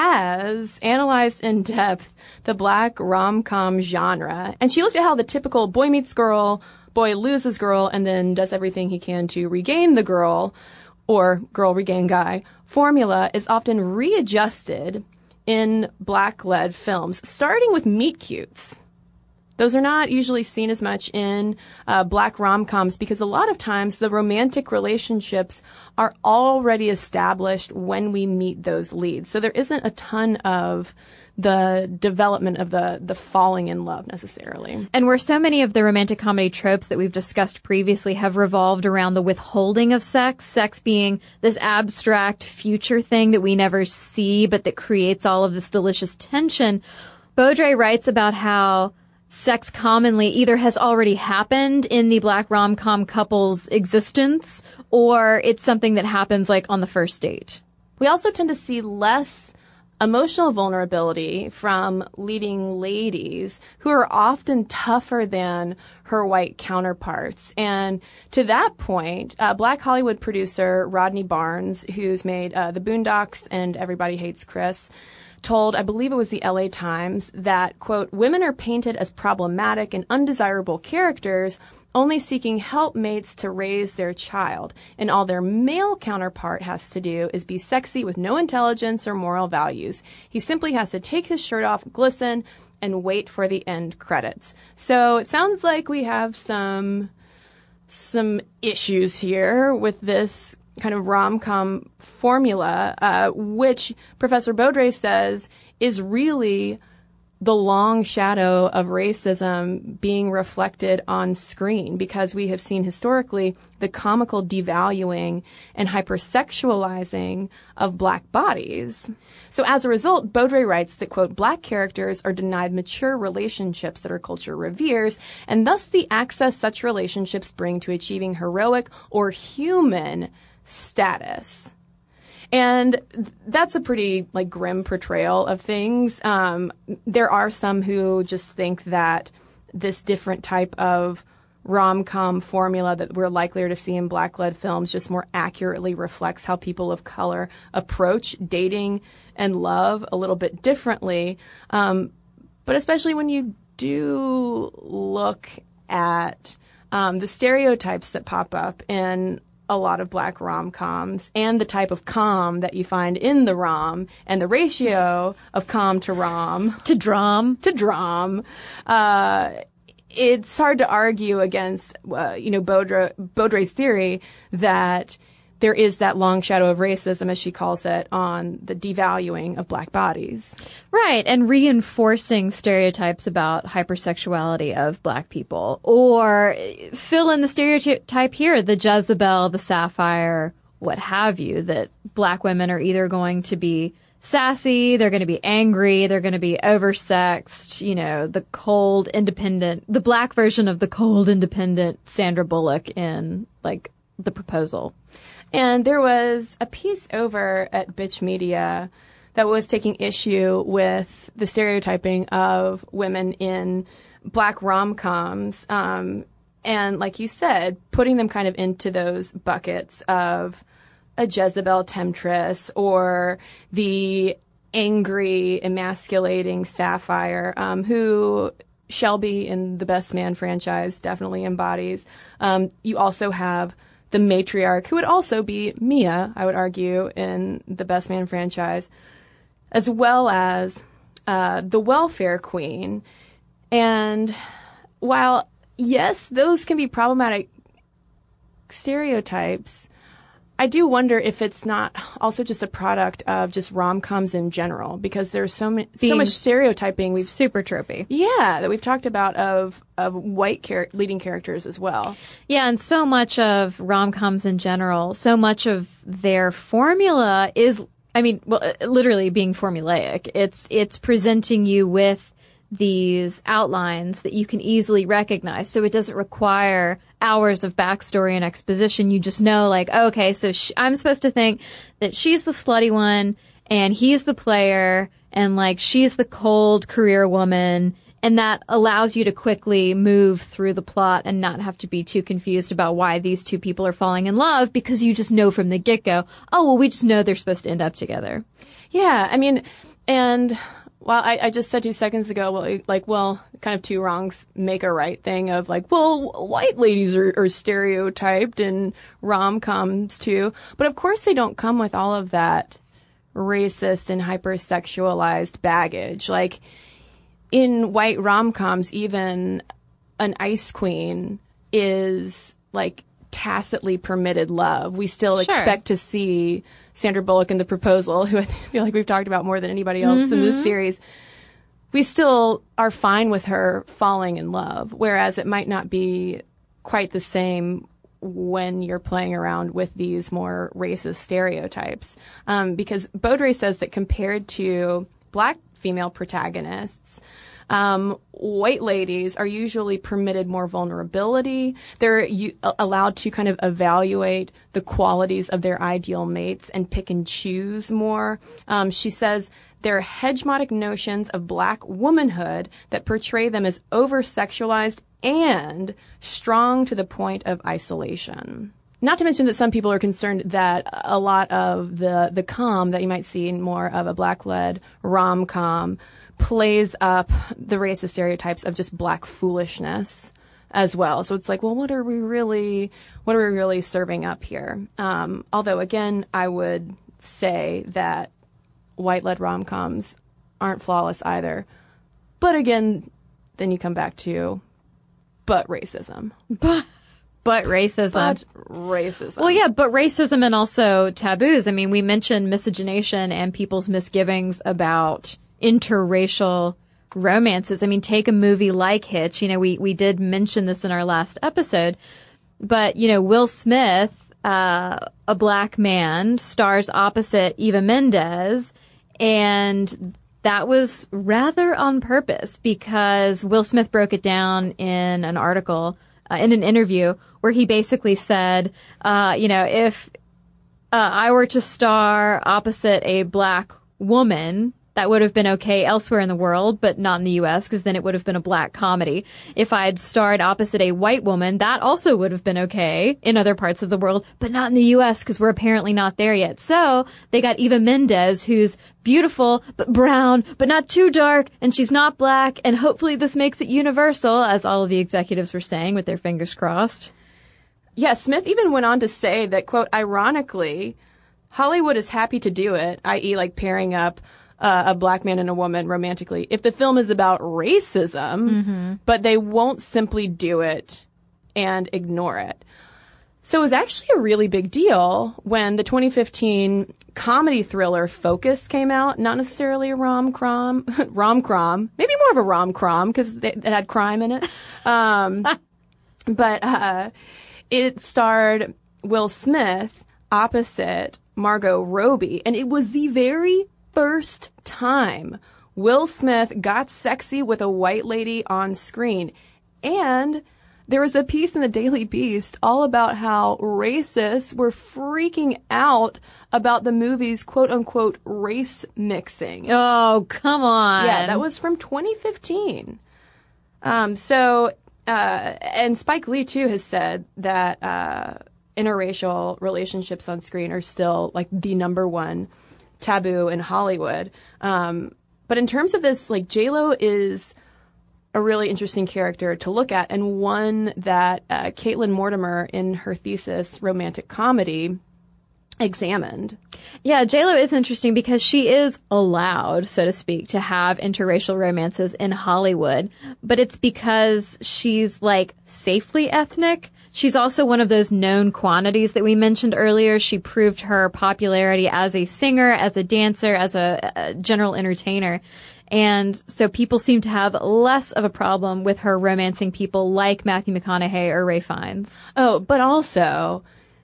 has analyzed in depth the black rom-com genre. And she looked at how the typical boy meets girl, boy loses girl, and then does everything he can to regain the girl, or girl regain guy, formula is often readjusted in black-led films, starting with meet cutes. Those are not usually seen as much in uh, black rom-coms because a lot of times the romantic relationships are already established when we meet those leads. So there isn't a ton of the development of the the falling in love necessarily. And where so many of the romantic comedy tropes that we've discussed previously have revolved around the withholding of sex, sex being this abstract future thing that we never see, but that creates all of this delicious tension, Beaudry writes about how sex commonly either has already happened in the black rom-com couple's existence, or it's something that happens like on the first date. We also tend to see less emotional vulnerability from leading ladies who are often tougher than her white counterparts. And to that point, uh, black Hollywood producer Rodney Barnes, who's made uh, The Boondocks and Everybody Hates Chris, told, I believe it was the L A Times, that, quote, women are painted as problematic and undesirable characters only seeking helpmates to raise their child, and all their male counterpart has to do is be sexy with no intelligence or moral values. He simply has to take his shirt off, glisten, and wait for the end credits. So it sounds like we have some some issues here with this kind of rom-com formula, uh, which Professor Beaudry says is really the long shadow of racism being reflected on screen, because we have seen historically the comical devaluing and hypersexualizing of black bodies. So as a result, Baudry writes that, quote, black characters are denied mature relationships that our culture reveres, and thus the access such relationships bring to achieving heroic or human status. And that's a pretty, like, grim portrayal of things. Um, there are some who just think that this different type of rom-com formula that we're likelier to see in black-led films just more accurately reflects how people of color approach dating and love a little bit differently. Um, but especially when you do look at um, the stereotypes that pop up in a lot of black rom-coms and the type of com that you find in the rom and the ratio of com to rom to drum to drum, uh, it's hard to argue against, uh, you know, Baudre, Baudry's theory that there is that long shadow of racism, as she calls it, on the devaluing of black bodies. Right, and reinforcing stereotypes about hypersexuality of black people. Or fill in the stereotype here, the Jezebel, the Sapphire, what have you, that black women are either going to be sassy, they're going to be angry, they're going to be oversexed, you know, the cold, independent, the black version of the cold, independent Sandra Bullock in, like, The Proposal. And there was a piece over at Bitch Media that was taking issue with the stereotyping of women in black rom-coms. Um, and like you said, putting them kind of into those buckets of a Jezebel temptress or the angry, emasculating Sapphire, um, who Shelby in the Best Man franchise definitely embodies. Um, you also have the matriarch, who would also be Mia, I would argue, in the Best Man franchise, as well as uh, the welfare queen. And while, yes, those can be problematic stereotypes, I do wonder if it's not also just a product of just rom-coms in general, because there's so many, so much stereotyping. We've super tropey. Yeah, that we've talked about of of white char- leading characters as well. Yeah, and so much of rom-coms in general, so much of their formula is, I mean, well, literally being formulaic. It's it's presenting you with these outlines that you can easily recognize. So it doesn't require hours of backstory and exposition. You just know, like, okay, so sh- I'm supposed to think that she's the slutty one and he's the player and, like, she's the cold career woman. And that allows you to quickly move through the plot and not have to be too confused about why these two people are falling in love, because you just know from the get-go, oh, well, we just know they're supposed to end up together. Yeah, I mean, and... Well, I, I just said two seconds ago, well, like, well, kind of two wrongs make a right thing of, like, well, white ladies are, are stereotyped in rom-coms too. But of course they don't come with all of that racist and hypersexualized baggage. Like, in white rom-coms, even an ice queen is, like, tacitly permitted love. We still Sure. expect to see Sandra Bullock in The Proposal, who I feel like we've talked about more than anybody else mm-hmm. in this series. We still are fine with her falling in love, whereas it might not be quite the same when you're playing around with these more racist stereotypes. Um, because Baudry says that compared to black female protagonists, Um, white ladies are usually permitted more vulnerability. They're u- allowed to kind of evaluate the qualities of their ideal mates and pick and choose more. Um, she says there are hegemonic notions of black womanhood that portray them as over-sexualized and strong to the point of isolation. Not to mention that some people are concerned that a lot of the, the com that you might see in more of a black-led rom-com plays up the racist stereotypes of just black foolishness as well. So it's like, well, what are we really, what are we really serving up here? Um, although, again, I would say that white-led rom-coms aren't flawless either. But again, then you come back to, but racism. But, but racism. But racism. Well, yeah, but racism and also taboos. I mean, we mentioned miscegenation and people's misgivings about interracial romances. I mean, take a movie like Hitch. You know, we, we did mention this in our last episode, but, you know, Will Smith, uh, a black man, stars opposite Eva Mendes, and that was rather on purpose because Will Smith broke it down in an article, uh, in an interview, where he basically said, uh, you know, if uh, I were to star opposite a black woman, that would have been okay elsewhere in the world, but not in the U S because then it would have been a black comedy. If I had starred opposite a white woman, that also would have been okay in other parts of the world, but not in the U S because we're apparently not there yet. So they got Eva Mendes, who's beautiful, but brown, but not too dark, and she's not black, and hopefully this makes it universal, as all of the executives were saying with their fingers crossed. Yeah, Smith even went on to say that, quote, ironically, Hollywood is happy to do it, that is like pairing up uh, a black man and a woman romantically, if the film is about racism, mm-hmm. but they won't simply do it and ignore it. So it was actually a really big deal when the twenty fifteen comedy thriller Focus came out. Not necessarily a rom-com, rom-com, maybe more of a rom-com because it had crime in it. Um, but uh, it starred Will Smith opposite Margot Robbie, and it was the very first time Will Smith got sexy with a white lady on screen. And there was a piece in the Daily Beast all about how racists were freaking out about the movie's quote-unquote race mixing. Oh, come on. Yeah, that was from twenty fifteen. Um, so, uh, and Spike Lee, too, has said that uh, interracial relationships on screen are still, like, the number one taboo in Hollywood. Um, but in terms of this, like, J-Lo is a really interesting character to look at, and one that uh, Caitlin Mortimer in her thesis, Romantic Comedy, examined. Yeah, J-Lo is interesting because she is allowed, so to speak, to have interracial romances in Hollywood, but it's because she's, like, safely ethnic. She's also one of those known quantities that we mentioned earlier. She proved her popularity as a singer, as a dancer, as a, a general entertainer. And so people seem to have less of a problem with her romancing people like Matthew McConaughey or Ralph Fiennes. Oh, but also,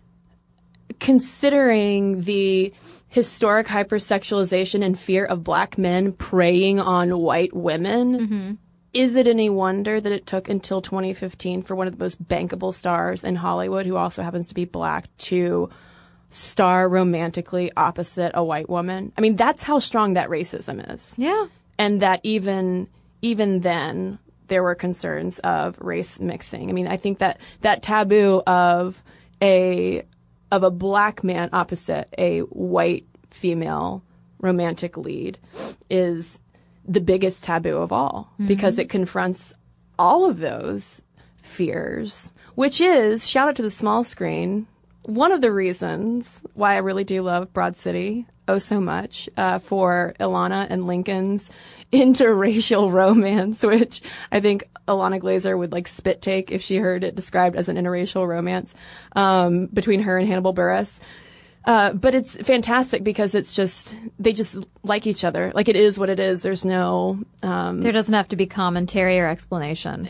considering the historic hypersexualization and fear of black men preying on white women, mm-hmm. is it any wonder that it took until twenty fifteen for one of the most bankable stars in Hollywood, who also happens to be black, to star romantically opposite a white woman? I mean, that's how strong that racism is. Yeah. And that even even then, there were concerns of race mixing. I mean, I think that that taboo of a of a black man opposite a white female romantic lead is the biggest taboo of all, mm-hmm. because it confronts all of those fears, which is, shout out to the small screen, one of the reasons why I really do love Broad City oh so much, uh, for Ilana and Lincoln's interracial romance, which I think Ilana Glazer would like spit take if she heard it described as an interracial romance, um, between her and Hannibal Buress. Uh, but it's fantastic because it's just, they just like each other. Like, it is what it is. There's no, um. There doesn't have to be commentary or explanation.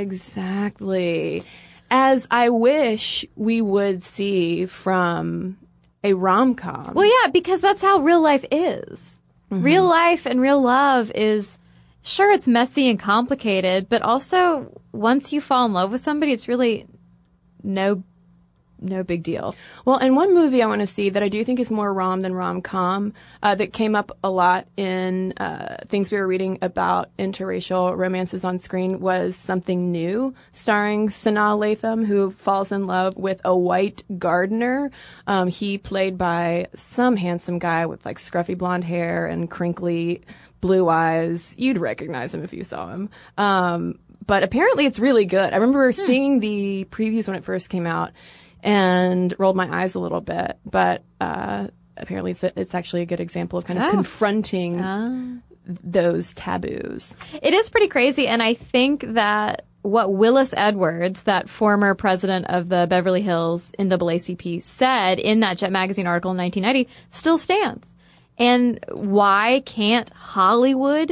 Exactly. As I wish we would see from a rom-com. Well, yeah, because that's how real life is. Mm-hmm. Real life and real love is, sure, it's messy and complicated, but also once you fall in love with somebody, it's really no No big deal. Well, and one movie I want to see that I do think is more rom than rom-com, uh, that came up a lot in uh, things we were reading about interracial romances on screen, was Something New, starring Sanaa Lathan, who falls in love with a white gardener. Um, he played by some handsome guy with like scruffy blonde hair and crinkly blue eyes. You'd recognize him if you saw him. Um, but apparently it's really good. I remember hmm. seeing the previews when it first came out and rolled my eyes a little bit, but uh, apparently it's, a, it's actually a good example of kind of oh. confronting oh. those taboos. It is pretty crazy, and I think that what Willis Edwards, that former president of the Beverly Hills N double A C P, said in that Jet Magazine article in nineteen ninety still stands. And why can't Hollywood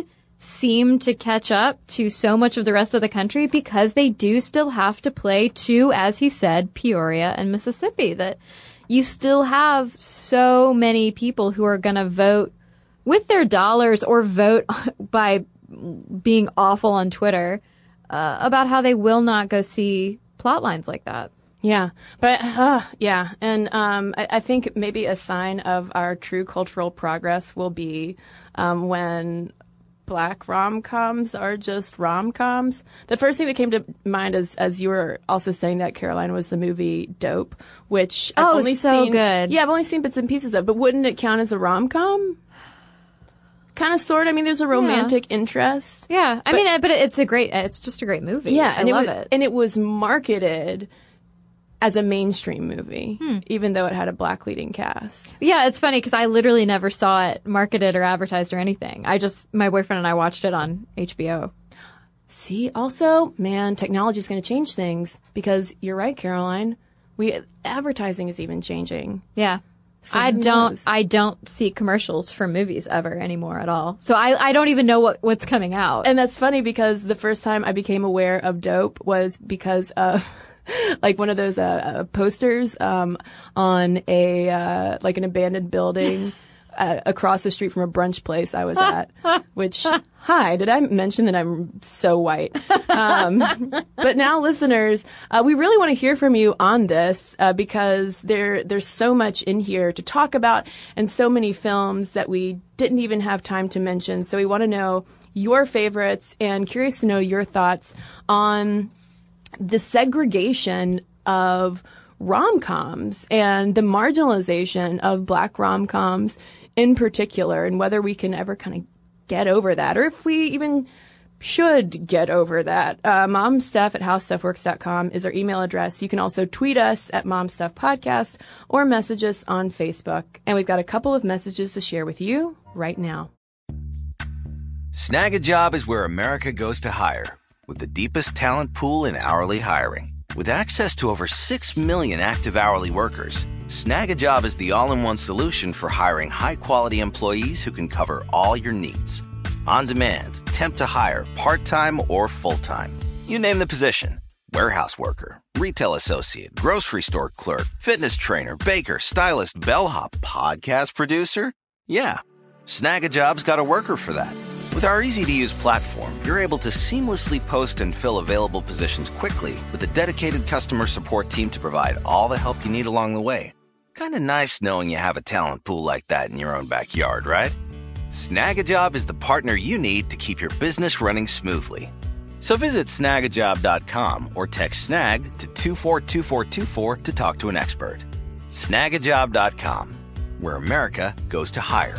seem to catch up to so much of the rest of the country because they do still have to play to, as he said, Peoria and Mississippi. That you still have so many people who are going to vote with their dollars or vote by being awful on Twitter uh, about how they will not go see plot lines like that. Yeah, but uh, yeah, and um, I, I think maybe a sign of our true cultural progress will be um, when Black rom-coms are just rom-coms. The first thing that came to mind is, as you were also saying that, Caroline, was the movie Dope, which I've Oh, only so seen, good. Yeah, I've only seen bits and pieces of, but wouldn't it count as a rom-com? Kind of, sort of. I mean, there's a romantic yeah. interest. Yeah, I but, mean, but it's a great, it's just a great movie. Yeah, I and love it was, it. and it was marketed as a mainstream movie, hmm. even though it had a black leading cast. Yeah, it's funny because I literally never saw it marketed or advertised or anything. I just, my boyfriend and I watched it on H B O. See, also, man, technology is going to change things because you're right, Caroline. We advertising is even changing. Yeah. So I who don't, knows? I don't see commercials for movies ever anymore at all. So I, I don't even know what, what's coming out. And that's funny because the first time I became aware of Dope was because of like one of those uh, uh, posters um, on a uh, like an abandoned building uh, across the street from a brunch place I was at. Which, hi, did I mention that I'm so white? Um, but now, listeners, uh, we really want to hear from you on this uh, because there there's so much in here to talk about and so many films that we didn't even have time to mention. So we want to know your favorites and curious to know your thoughts on the segregation of rom-coms and the marginalization of black rom-coms in particular, and whether we can ever kind of get over that, or if we even should get over that. Uh, momstuff at howstuffworks dot com is our email address. You can also tweet us at momstuffpodcast or message us on Facebook. And we've got a couple of messages to share with you right now. Snag a Job is where America goes to hire, with the deepest talent pool in hourly hiring. With access to over six million active hourly workers, Snag a Job is the all-in-one solution for hiring high-quality employees who can cover all your needs. On demand, temp to hire, part-time or full-time. You name the position. Warehouse worker, retail associate, grocery store clerk, fitness trainer, baker, stylist, bellhop, podcast producer. Yeah, Snag a Job's got a worker for that. With our easy-to-use platform, you're able to seamlessly post and fill available positions quickly with a dedicated customer support team to provide all the help you need along the way. Kind of nice knowing you have a talent pool like that in your own backyard, right? Snag a Job is the partner you need to keep your business running smoothly. So visit snag a job dot com or text SNAG to two four two four two four to talk to an expert. snag a job dot com, where America goes to hire.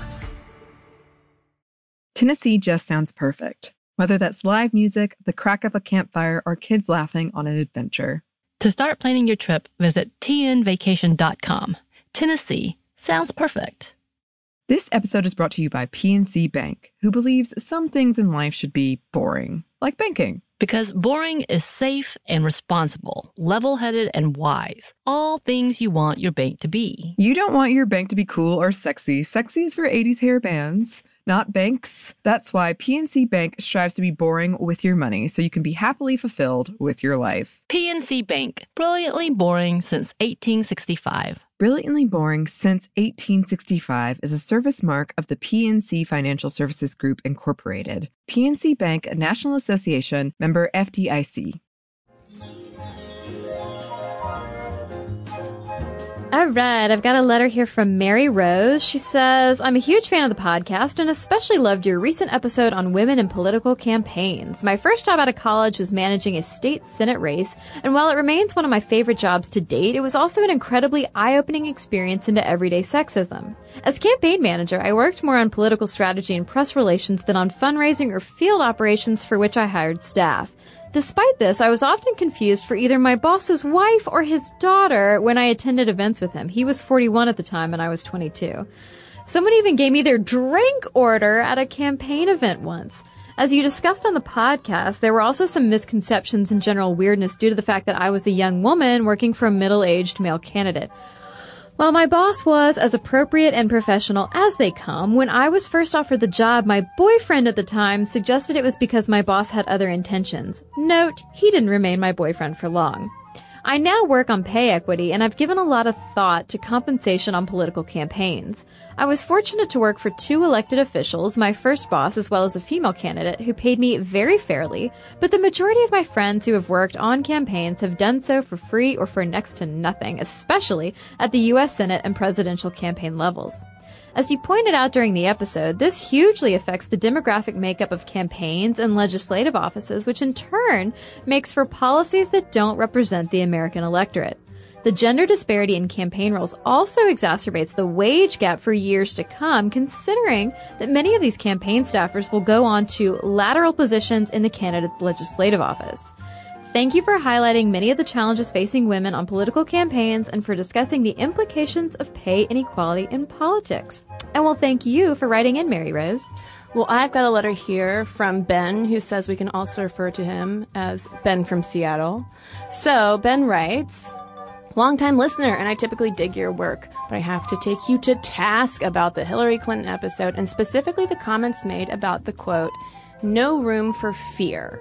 Tennessee just sounds perfect, whether that's live music, the crack of a campfire, or kids laughing on an adventure. To start planning your trip, visit t n vacation dot com. Tennessee sounds perfect. This episode is brought to you by P N C Bank, who believes some things in life should be boring, like banking. Because boring is safe and responsible, level-headed and wise. All things you want your bank to be. You don't want your bank to be cool or sexy. Sexy is for eighties hair bands, not banks. That's why P N C Bank strives to be boring with your money so you can be happily fulfilled with your life. P N C Bank, brilliantly boring since eighteen sixty-five. Brilliantly Boring Since eighteen sixty-five is a service mark of the P N C Financial Services Group, Incorporated. P N C Bank, a National Association, member F D I C. All right, I've got a letter here from Mary Rose. She says, I'm a huge fan of the podcast and especially loved your recent episode on women in political campaigns. My first job out of college was managing a state senate race, and while it remains one of my favorite jobs to date, it was also an incredibly eye-opening experience into everyday sexism. As campaign manager, I worked more on political strategy and press relations than on fundraising or field operations for which I hired staff. Despite this, I was often confused for either my boss's wife or his daughter when I attended events with him. He was forty-one at the time and I was twenty-two. Someone even gave me their drink order at a campaign event once. As you discussed on the podcast, there were also some misconceptions and general weirdness due to the fact that I was a young woman working for a middle-aged male candidate. Well, my boss was as appropriate and professional as they come. When I was first offered the job, my boyfriend at the time suggested it was because my boss had other intentions. Note, he didn't remain my boyfriend for long. I now work on pay equity, and I've given a lot of thought to compensation on political campaigns. I was fortunate to work for two elected officials, my first boss as well as a female candidate, who paid me very fairly, but the majority of my friends who have worked on campaigns have done so for free or for next to nothing, especially at the U S Senate and presidential campaign levels. As you pointed out during the episode, this hugely affects the demographic makeup of campaigns and legislative offices, which in turn makes for policies that don't represent the American electorate. The gender disparity in campaign roles also exacerbates the wage gap for years to come, considering that many of these campaign staffers will go on to lateral positions in the candidate's legislative office. Thank you for highlighting many of the challenges facing women on political campaigns and for discussing the implications of pay inequality in politics. And we'll thank you for writing in, Mary Rose. Well, I've got a letter here from Ben, who says we can also refer to him as Ben from Seattle. So Ben writes, "Longtime listener, and I typically dig your work, but I have to take you to task about the Hillary Clinton episode, and specifically the comments made about the quote, 'no room for fear.'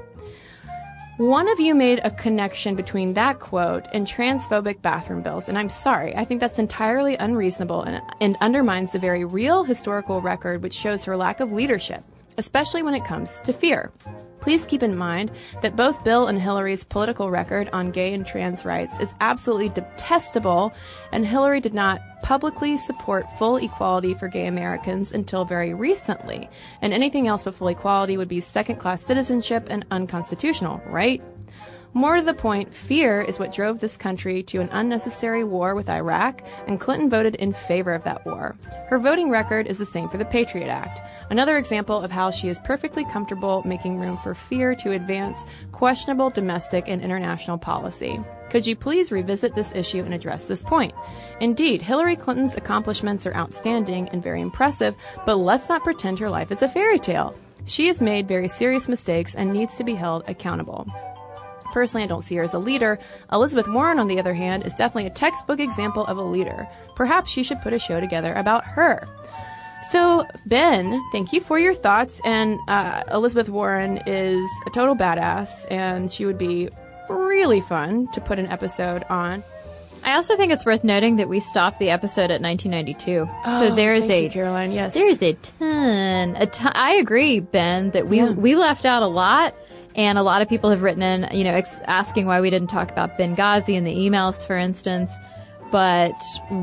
One of you made a connection between that quote and transphobic bathroom bills, and I'm sorry. I think that's entirely unreasonable and, and undermines the very real historical record which shows her lack of leadership, especially when it comes to fear. Please keep in mind that both Bill and Hillary's political record on gay and trans rights is absolutely detestable, and Hillary did not publicly support full equality for gay Americans until very recently, and anything else but full equality would be second-class citizenship and unconstitutional, right? More to the point, fear is what drove this country to an unnecessary war with Iraq, and Clinton voted in favor of that war. Her voting record is the same for the Patriot Act. Another example of how she is perfectly comfortable making room for fear to advance questionable domestic and international policy. Could you please revisit this issue and address this point? Indeed, Hillary Clinton's accomplishments are outstanding and very impressive, but let's not pretend her life is a fairy tale. She has made very serious mistakes and needs to be held accountable. Personally, I don't see her as a leader. Elizabeth Warren, on the other hand, is definitely a textbook example of a leader. Perhaps she should put a show together about her." So, Ben, thank you for your thoughts. And uh, Elizabeth Warren is a total badass, and she would be really fun to put an episode on. I also think it's worth noting that we stopped the episode at nineteen ninety-two. Oh, so there is thank a you, Caroline. Yes, there is a ton, a ton. I agree, Ben, that we Yeah. we left out a lot, and a lot of people have written in, you know, ex- asking why we didn't talk about Benghazi in the emails, for instance. But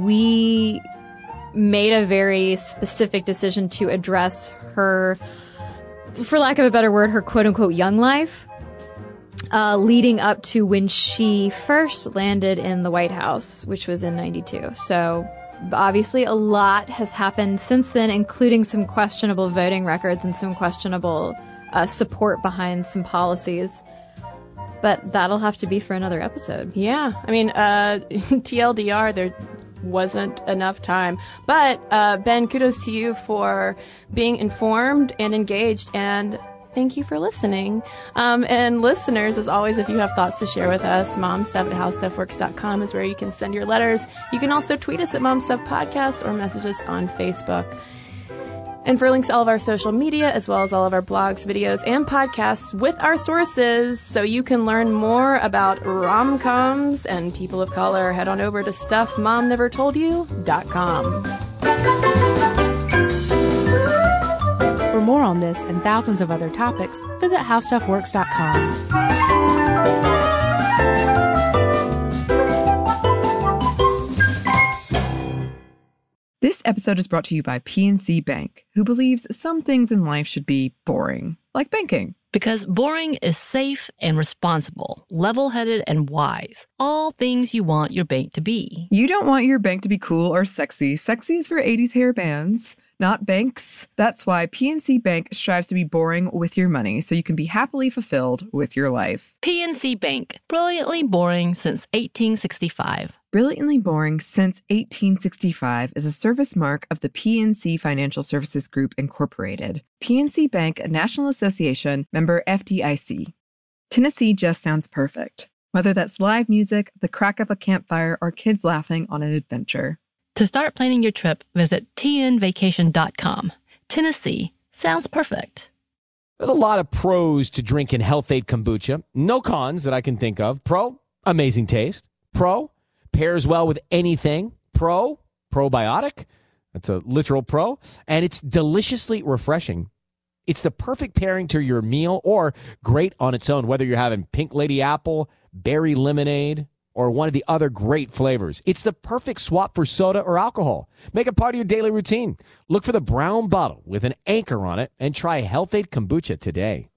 we made a very specific decision to address her, for lack of a better word, her quote-unquote young life, uh, leading up to when she first landed in the White House, which was in ninety-two. So obviously a lot has happened since then, including some questionable voting records and some questionable uh, support behind some policies. But that'll have to be for another episode. Yeah. I mean, uh, T L D R, there wasn't enough time. But, uh, Ben, kudos to you for being informed and engaged, and thank you for listening. Um, and listeners, as always, if you have thoughts to share with us, momstuff at howstuffworks dot com is where you can send your letters. You can also tweet us at momstuffpodcast or message us on Facebook. And for links to all of our social media, as well as all of our blogs, videos, and podcasts with our sources, so you can learn more about rom-coms and people of color, head on over to stuff mom never told you dot com. For more on this and thousands of other topics, visit how stuff works dot com. This episode is brought to you by P N C Bank, who believes some things in life should be boring, like banking. Because boring is safe and responsible, level-headed and wise. All things you want your bank to be. You don't want your bank to be cool or sexy. Sexy is for eighties hair bands, not banks. That's why P N C Bank strives to be boring with your money so you can be happily fulfilled with your life. P N C Bank, brilliantly boring since eighteen sixty-five. Brilliantly Boring Since eighteen sixty-five is a service mark of the P N C Financial Services Group, Incorporated. P N C Bank, a National Association, member F D I C. Tennessee just sounds perfect. Whether that's live music, the crack of a campfire, or kids laughing on an adventure. To start planning your trip, visit T N vacation dot com. Tennessee sounds perfect. There's a lot of pros to drinking Health-Ade kombucha. No cons that I can think of. Pro, amazing taste. Pro, pairs well with anything. Pro, probiotic. That's a literal pro. And it's deliciously refreshing. It's the perfect pairing to your meal or great on its own, whether you're having Pink Lady Apple, berry lemonade, or one of the other great flavors. It's the perfect swap for soda or alcohol. Make it part of your daily routine. Look for the brown bottle with an anchor on it and try Health-Ade Kombucha today.